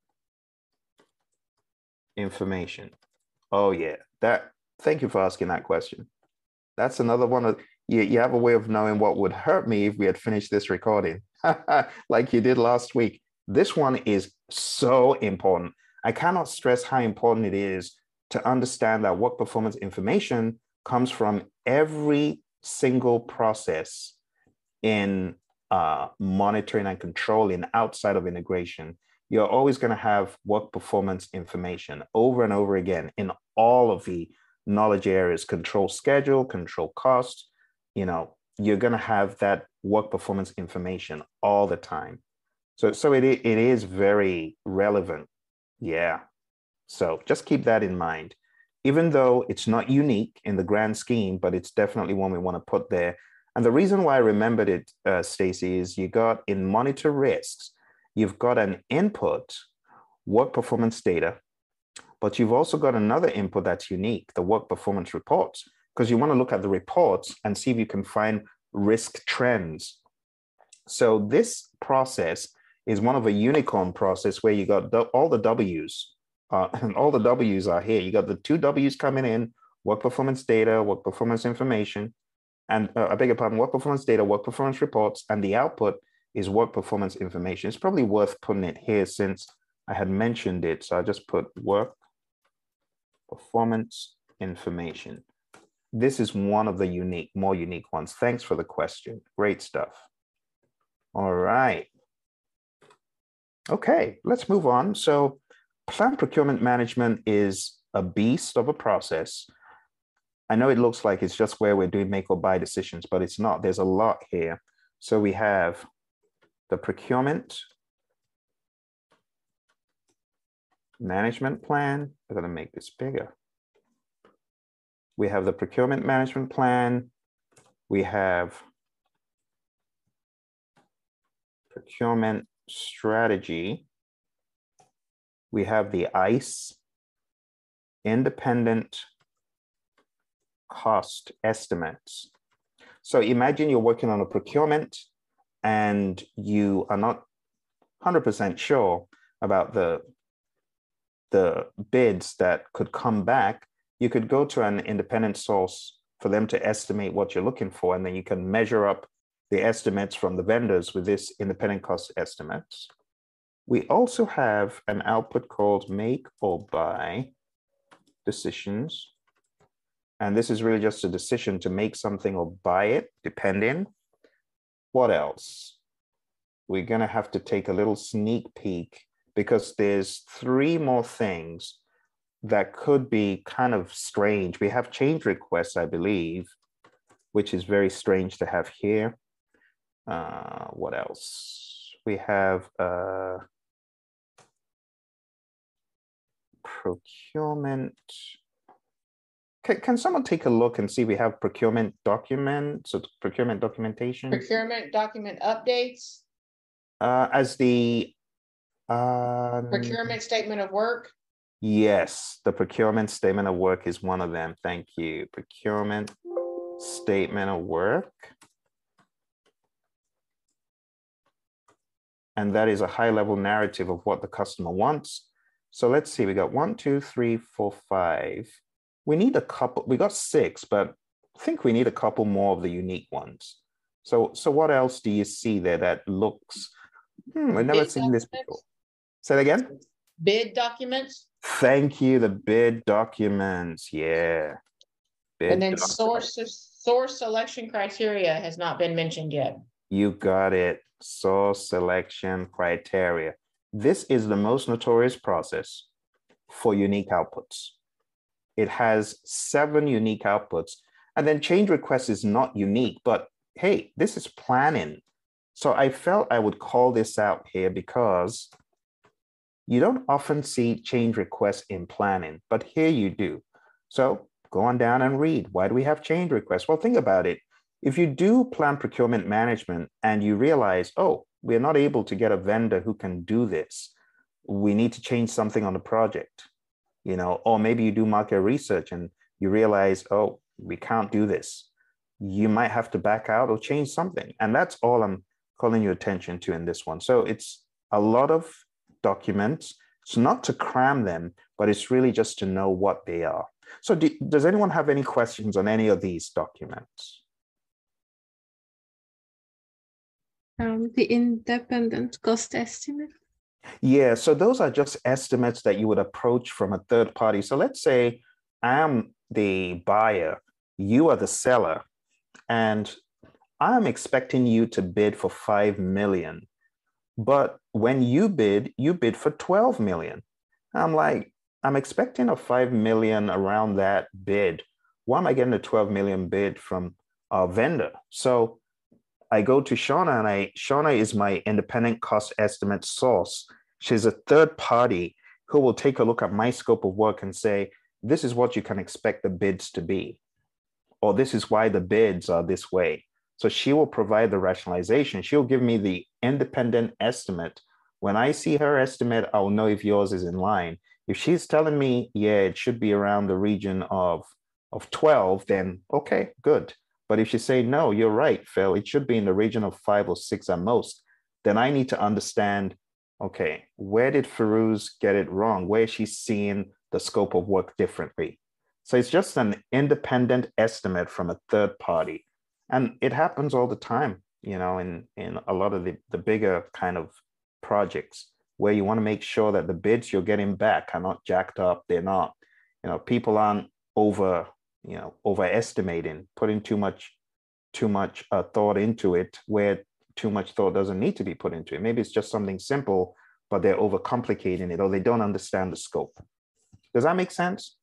information. Oh yeah, thank you for asking that question. That's another one of, you have a way of knowing what would hurt me if we had finished this recording, like you did last week. This one is so important. I cannot stress how important it is to understand that work performance information comes from every single process in monitoring and controlling outside of integration. You're always going to have work performance information over and over again in all of the knowledge areas, control schedule, control cost. You know, you're going to have that work performance information all the time. So it is very relevant. Yeah. So just keep that in mind, even though it's not unique in the grand scheme, but it's definitely one we want to put there. And the reason why I remembered it, Stacy, is you got in monitor risks, you've got an input, work performance data, but you've also got another input that's unique, the work performance reports, because you want to look at the reports and see if you can find risk trends. So this process is one of a unicorn process where you got all the W's, and all the W's are here. You got the two W's coming in: work performance data, work performance information, and I beg your pardon, work performance data, work performance reports, and the output is work performance information. It's probably worth putting it here since I had mentioned it. So I just put work performance information. This is one of the more unique ones. Thanks for the question. Great stuff. All right. Okay, let's move on. So plant procurement management is a beast of a process. I know it looks like it's just where we're doing make or buy decisions, but it's not. There's a lot here. So we have the procurement management plan. I'm going to make this bigger. We have the procurement management plan. We have procurement strategy. We have the ICE, independent cost estimates. So imagine you're working on a procurement and you are not 100% sure about the bids that could come back. You could go to an independent source for them to estimate what you're looking for, and then you can measure up the estimates from the vendors with this independent cost estimates. We also have an output called make or buy decisions. And this is really just a decision to make something or buy it, depending. What else? We're going to have to take a little sneak peek because there's 3 more things that could be kind of strange. We have change requests, I believe, which is very strange to have here. What else? We have procurement. Can someone take a look and see we have procurement documents, so procurement documentation? Procurement document updates. As the Procurement statement of work. Yes, the procurement statement of work is one of them. Thank you. Procurement statement of work. And that is a high-level narrative of what the customer wants. So let's see, we got 1, 2, 3, 4, 5. We need a couple, we got 6, but I think we need a couple more of the unique ones. So what else do you see there that looks, we've never seen this before. Say it again. Bid documents. Thank you, the bid documents, yeah. Bid and then documents. source selection criteria has not been mentioned yet. You got it, source selection criteria. This is the most notorious process for unique outputs. It has 7 unique outputs, and then change request is not unique, but hey, this is planning. So I felt I would call this out here because you don't often see change requests in planning, but here you do. So go on down and read. Why do we have change requests? Well, think about it. If you do plan procurement management and you realize, oh, we're not able to get a vendor who can do this, we need to change something on the project, you know, or maybe you do market research and you realize, oh, we can't do this. You might have to back out or change something. And that's all I'm calling your attention to in this one. So it's a lot of documents. It's not to cram them, but it's really just to know what they are. So does anyone have any questions on any of these documents? The independent cost estimate. Yeah, so those are just estimates that you would approach from a third party. So let's say I'm the buyer, you are the seller, and I'm expecting you to bid for 5 million. But when you bid for 12 million. I'm like, I'm expecting a 5 million around that bid. Why am I getting a 12 million bid from a vendor? So I go to Shauna, and Shauna is my independent cost estimate source. She's a third party who will take a look at my scope of work and say, this is what you can expect the bids to be, or this is why the bids are this way. So she will provide the rationalization. She'll give me the independent estimate. When I see her estimate, I'll know if yours is in line. If she's telling me, yeah, it should be around the region of 12, then okay, good. But if you say, no, you're right, Phil, it should be in the region of 5 or 6 at most, then I need to understand, okay, where did Firuz get it wrong? Where is she seeing the scope of work differently? So it's just an independent estimate from a third party. And it happens all the time, you know, in a lot of the bigger kind of projects where you want to make sure that the bids you're getting back are not jacked up. They're not, you know, people aren't overestimating, putting too much thought into it where too much thought doesn't need to be put into it. Maybe it's just something simple, but they're overcomplicating it or they don't understand the scope. Does that make sense?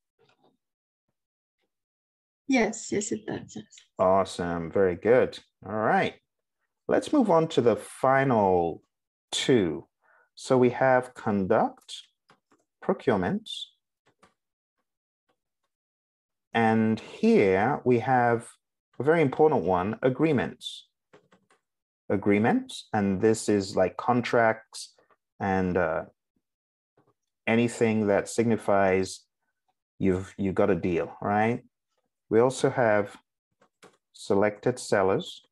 Yes, it does. Yes. Awesome, very good. All right, let's move on to the final two. So we have conduct, procurement, and here we have a very important one, agreements. Agreements, and this is like contracts and anything that signifies you've got a deal, right? We also have selected sellers.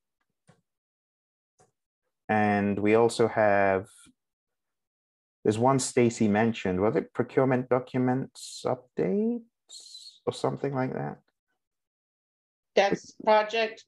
And we also have, there's one Stacy mentioned, was it procurement documents updates or something like that? That's project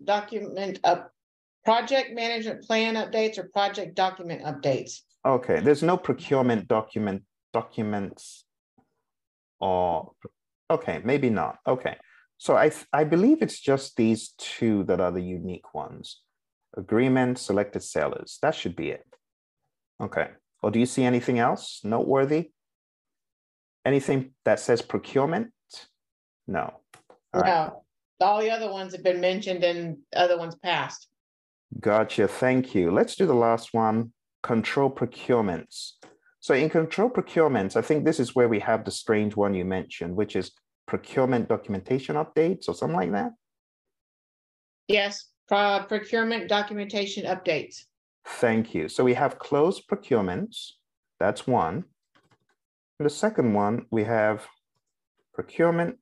management plan updates or project document updates. Okay, there's no procurement documents or, okay, maybe not. Okay, so I believe it's just these two that are the unique ones. Agreement, selected sellers, that should be it. Okay, or do you see anything else noteworthy? Anything that says procurement? No. All right. All the other ones have been mentioned and other ones passed. Gotcha, thank you. Let's do the last one, control procurements. So in control procurements, I think this is where we have the strange one you mentioned, which is procurement documentation updates or something like that? Yes, procurement documentation updates. Thank you. So we have closed procurements, that's one. And the second one, we have procurement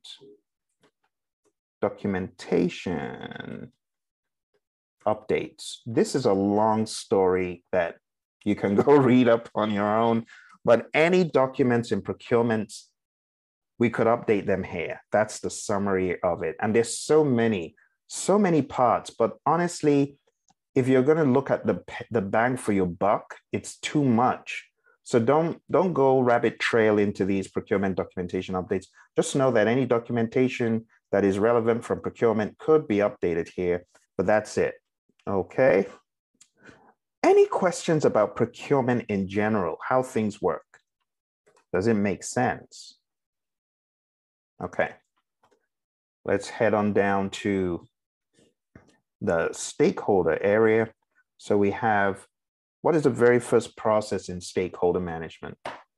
documentation updates. This is a long story that you can go read up on your own, but any documents in procurements, we could update them here. That's the summary of it. And there's so many parts, but honestly, if you're going to look at the bang for your buck, it's too much. So don't go rabbit trail into these procurement documentation updates. Just know that any documentation that is relevant from procurement could be updated here, but that's it. Okay. Any questions about procurement in general, how things work? Does it make sense? Okay. Let's head on down to the stakeholder area. So we have, what is the very first process in stakeholder management?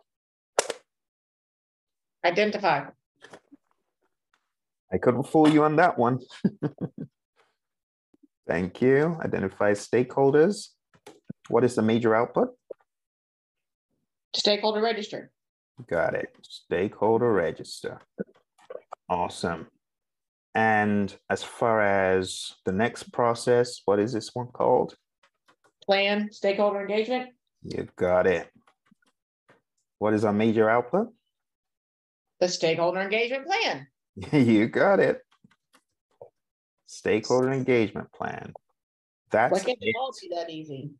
Identify. I couldn't fool you on that one. Thank you. Identify stakeholders. What is the major output? Stakeholder register. Got it. Stakeholder register. Awesome. And as far as the next process, what is this one called? Plan, stakeholder engagement. You've got it. What is our major output? The stakeholder engagement plan. You got it. Stakeholder engagement plan. That's Why can't it all be that easy?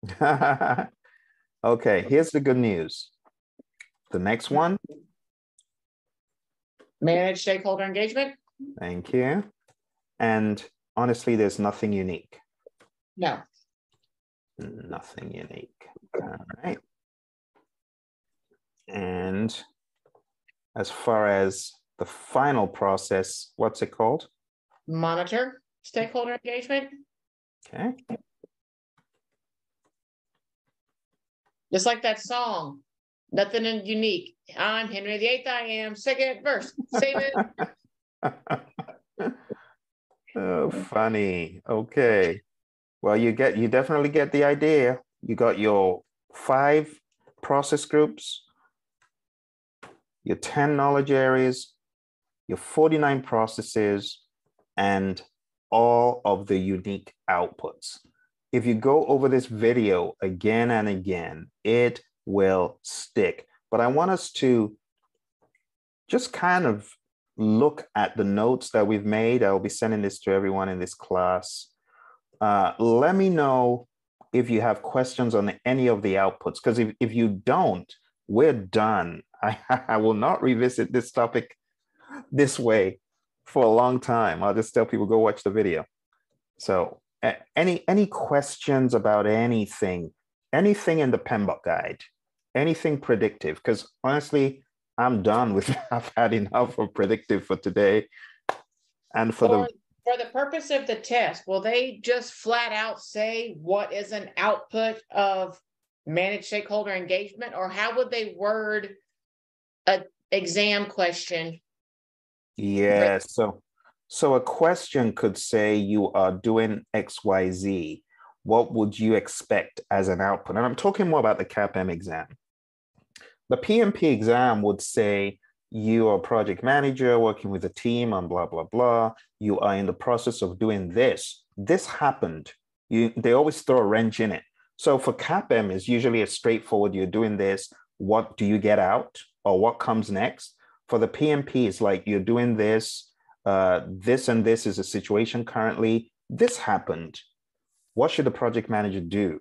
Okay, here's the good news. The next one. Manage stakeholder engagement. Thank you. And honestly, there's nothing unique. No. Nothing unique. All right. And as far as the final process, what's it called? Monitor stakeholder engagement. Okay. Just like that song, nothing unique. I'm Henry VIII, I am. Second verse, save it. Oh, funny. Okay. Well, you definitely get the idea. You got your 5 process groups, your 10 knowledge areas, your 49 processes, and all of the unique outputs. if you go over this video again and again, it will stick. But I want us to just kind of look at the notes that we've made. I'll be sending this to everyone in this class. Let me know if you have questions on any of the outputs, because if you don't, we're done. I will not revisit this topic this way for a long time. I'll just tell people, go watch the video. So any questions about anything in the PMBOK guide, anything predictive? Because honestly, I'm done with, I've had enough of predictive for today. And for the purpose of the test, will they just flat out say what is an output of managed stakeholder engagement, or how would they word an exam question? Yeah, so a question could say you are doing XYZ. What would you expect as an output? And I'm talking more about the CAPM exam. The PMP exam would say you are a project manager working with a team on blah, blah, blah. You are in the process of doing this. This happened. They always throw a wrench in it. So for CAPM, it's usually a straightforward, you're doing this. What do you get out, or what comes next? For the PMP, it's like you're doing this. This and this is a situation currently. This happened. What should the project manager do?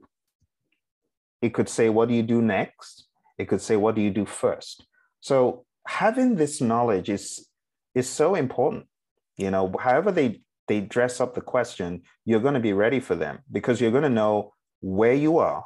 It could say, what do you do next? It could say, what do you do first? So having this knowledge is so important. However they dress up the question, you're going to be ready for them, because you're going to know where you are,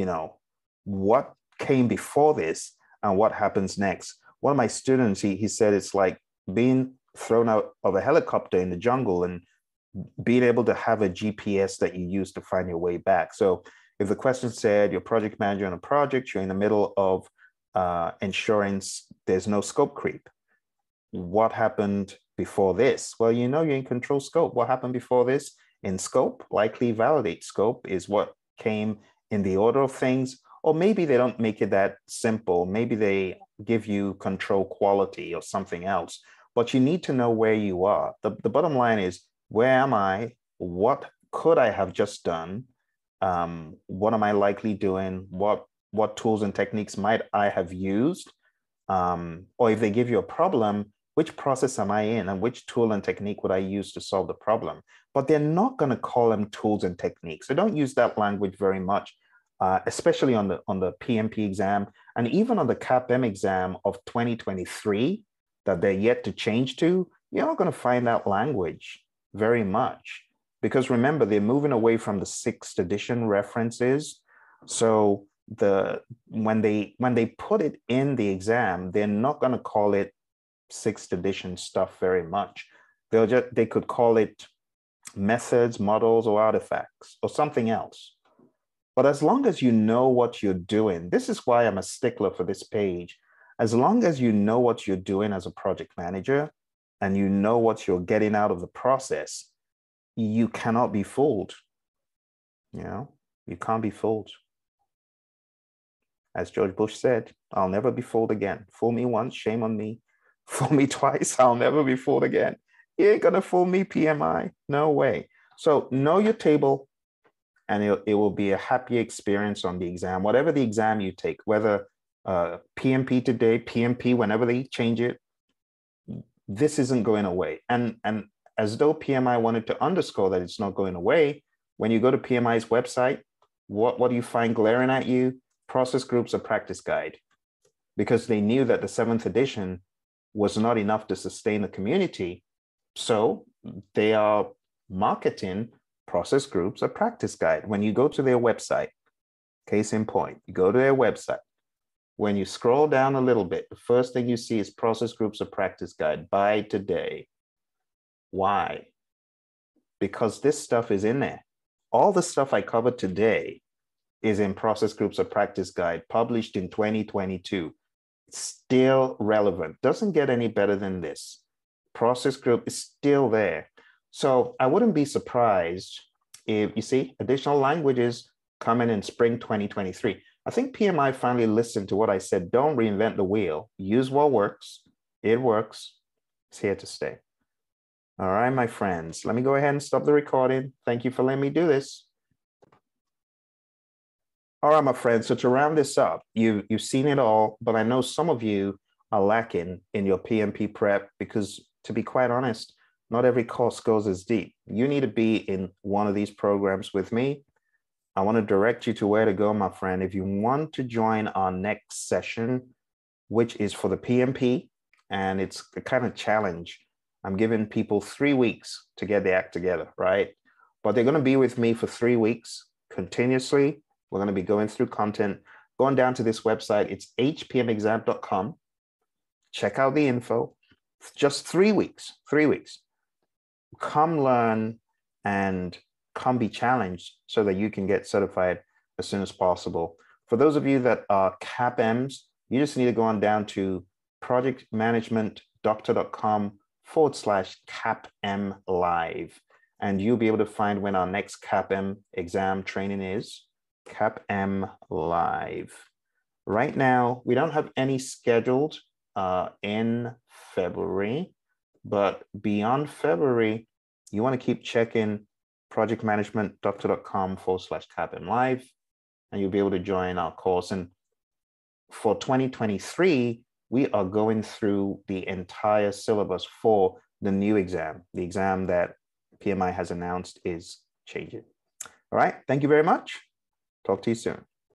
what came before this and what happens next. One of my students, he said it's like being thrown out of a helicopter in the jungle and being able to have a GPS that you use to find your way back. So if the question said you're project manager on a project, you're in the middle of ensuring there's no scope creep. What happened before this? Well, you're in control scope. What happened before this? In scope, likely validate scope is what came in the order of things. Or maybe they don't make it that simple. Maybe they give you control quality or something else. But you need to know where you are. The bottom line is, where am I? What could I have just done? What am I likely doing? What tools and techniques might I have used? Or if they give you a problem, which process am I in, and which tool and technique would I use to solve the problem? But they're not going to call them tools and techniques. They don't use that language very much, especially on the PMP exam, and even on the CAPM exam of 2023 that they're yet to change to. You're not going to find that language very much, because remember, they're moving away from the 6th edition references. So when they put it in the exam, they're not going to call it 6th edition stuff very much. They could call it methods, models, or artifacts, or something else. But as long as you know what you're doing, this is why I'm a stickler for this page. As long as you know what you're doing as a project manager, and you know what you're getting out of the process, you cannot be fooled. You can't be fooled. As George Bush said, I'll never be fooled again. Fool me once, shame on me. Fool me twice, I'll never be fooled again. You ain't gonna fool me, PMI. No way. So know your table, and it will be a happy experience on the exam. Whatever the exam you take, whether PMP today, PMP whenever they change it, this isn't going away. And as though PMI wanted to underscore that it's not going away, when you go to PMI's website, what do you find glaring at you? Process groups, a practice guide, because they knew that the 7th edition was not enough to sustain the community. So they are marketing process groups, a practice guide. When you go to their website, case in point, you go to their website. When you scroll down a little bit, the first thing you see is process groups, a practice guide by today. Why? Because this stuff is in there. All the stuff I covered today is in process groups, a practice guide published in 2022. Still relevant. Doesn't get any better than this. Process group is still there. So I wouldn't be surprised if you see additional languages coming in spring 2023. I think PMI finally listened to what I said. Don't reinvent the wheel. Use what works. It works. It's here to stay. All right, my friends, let me go ahead and stop the recording. Thank you for letting me do this. All right, my friends. So to round this up, you've seen it all, but I know some of you are lacking in your PMP prep because, to be quite honest, not every course goes as deep. You need to be in one of these programs with me. I want to direct you to where to go, my friend. If you want to join our next session, which is for the PMP, and it's a kind of challenge. I'm giving people 3 weeks to get their act together, right? But they're going to be with me for 3 weeks continuously. We're going to be going through content, going down to this website. It's hpmexam.com. Check out the info. Just 3 weeks, 3 weeks. Come learn and come be challenged so that you can get certified as soon as possible. For those of you that are CAPMs, you just need to go on down to projectmanagementdoctor.com/CAPM live, and you'll be able to find when our next CAPM exam training is. CAPM live. Right now, we don't have any scheduled in February, but beyond February, you want to keep checking projectmanagementdoctor.com/CAPM live, and you'll be able to join our course. And for 2023, we are going through the entire syllabus for the new exam, the exam that PMI has announced is changing. All right, thank you very much. Talk to you soon.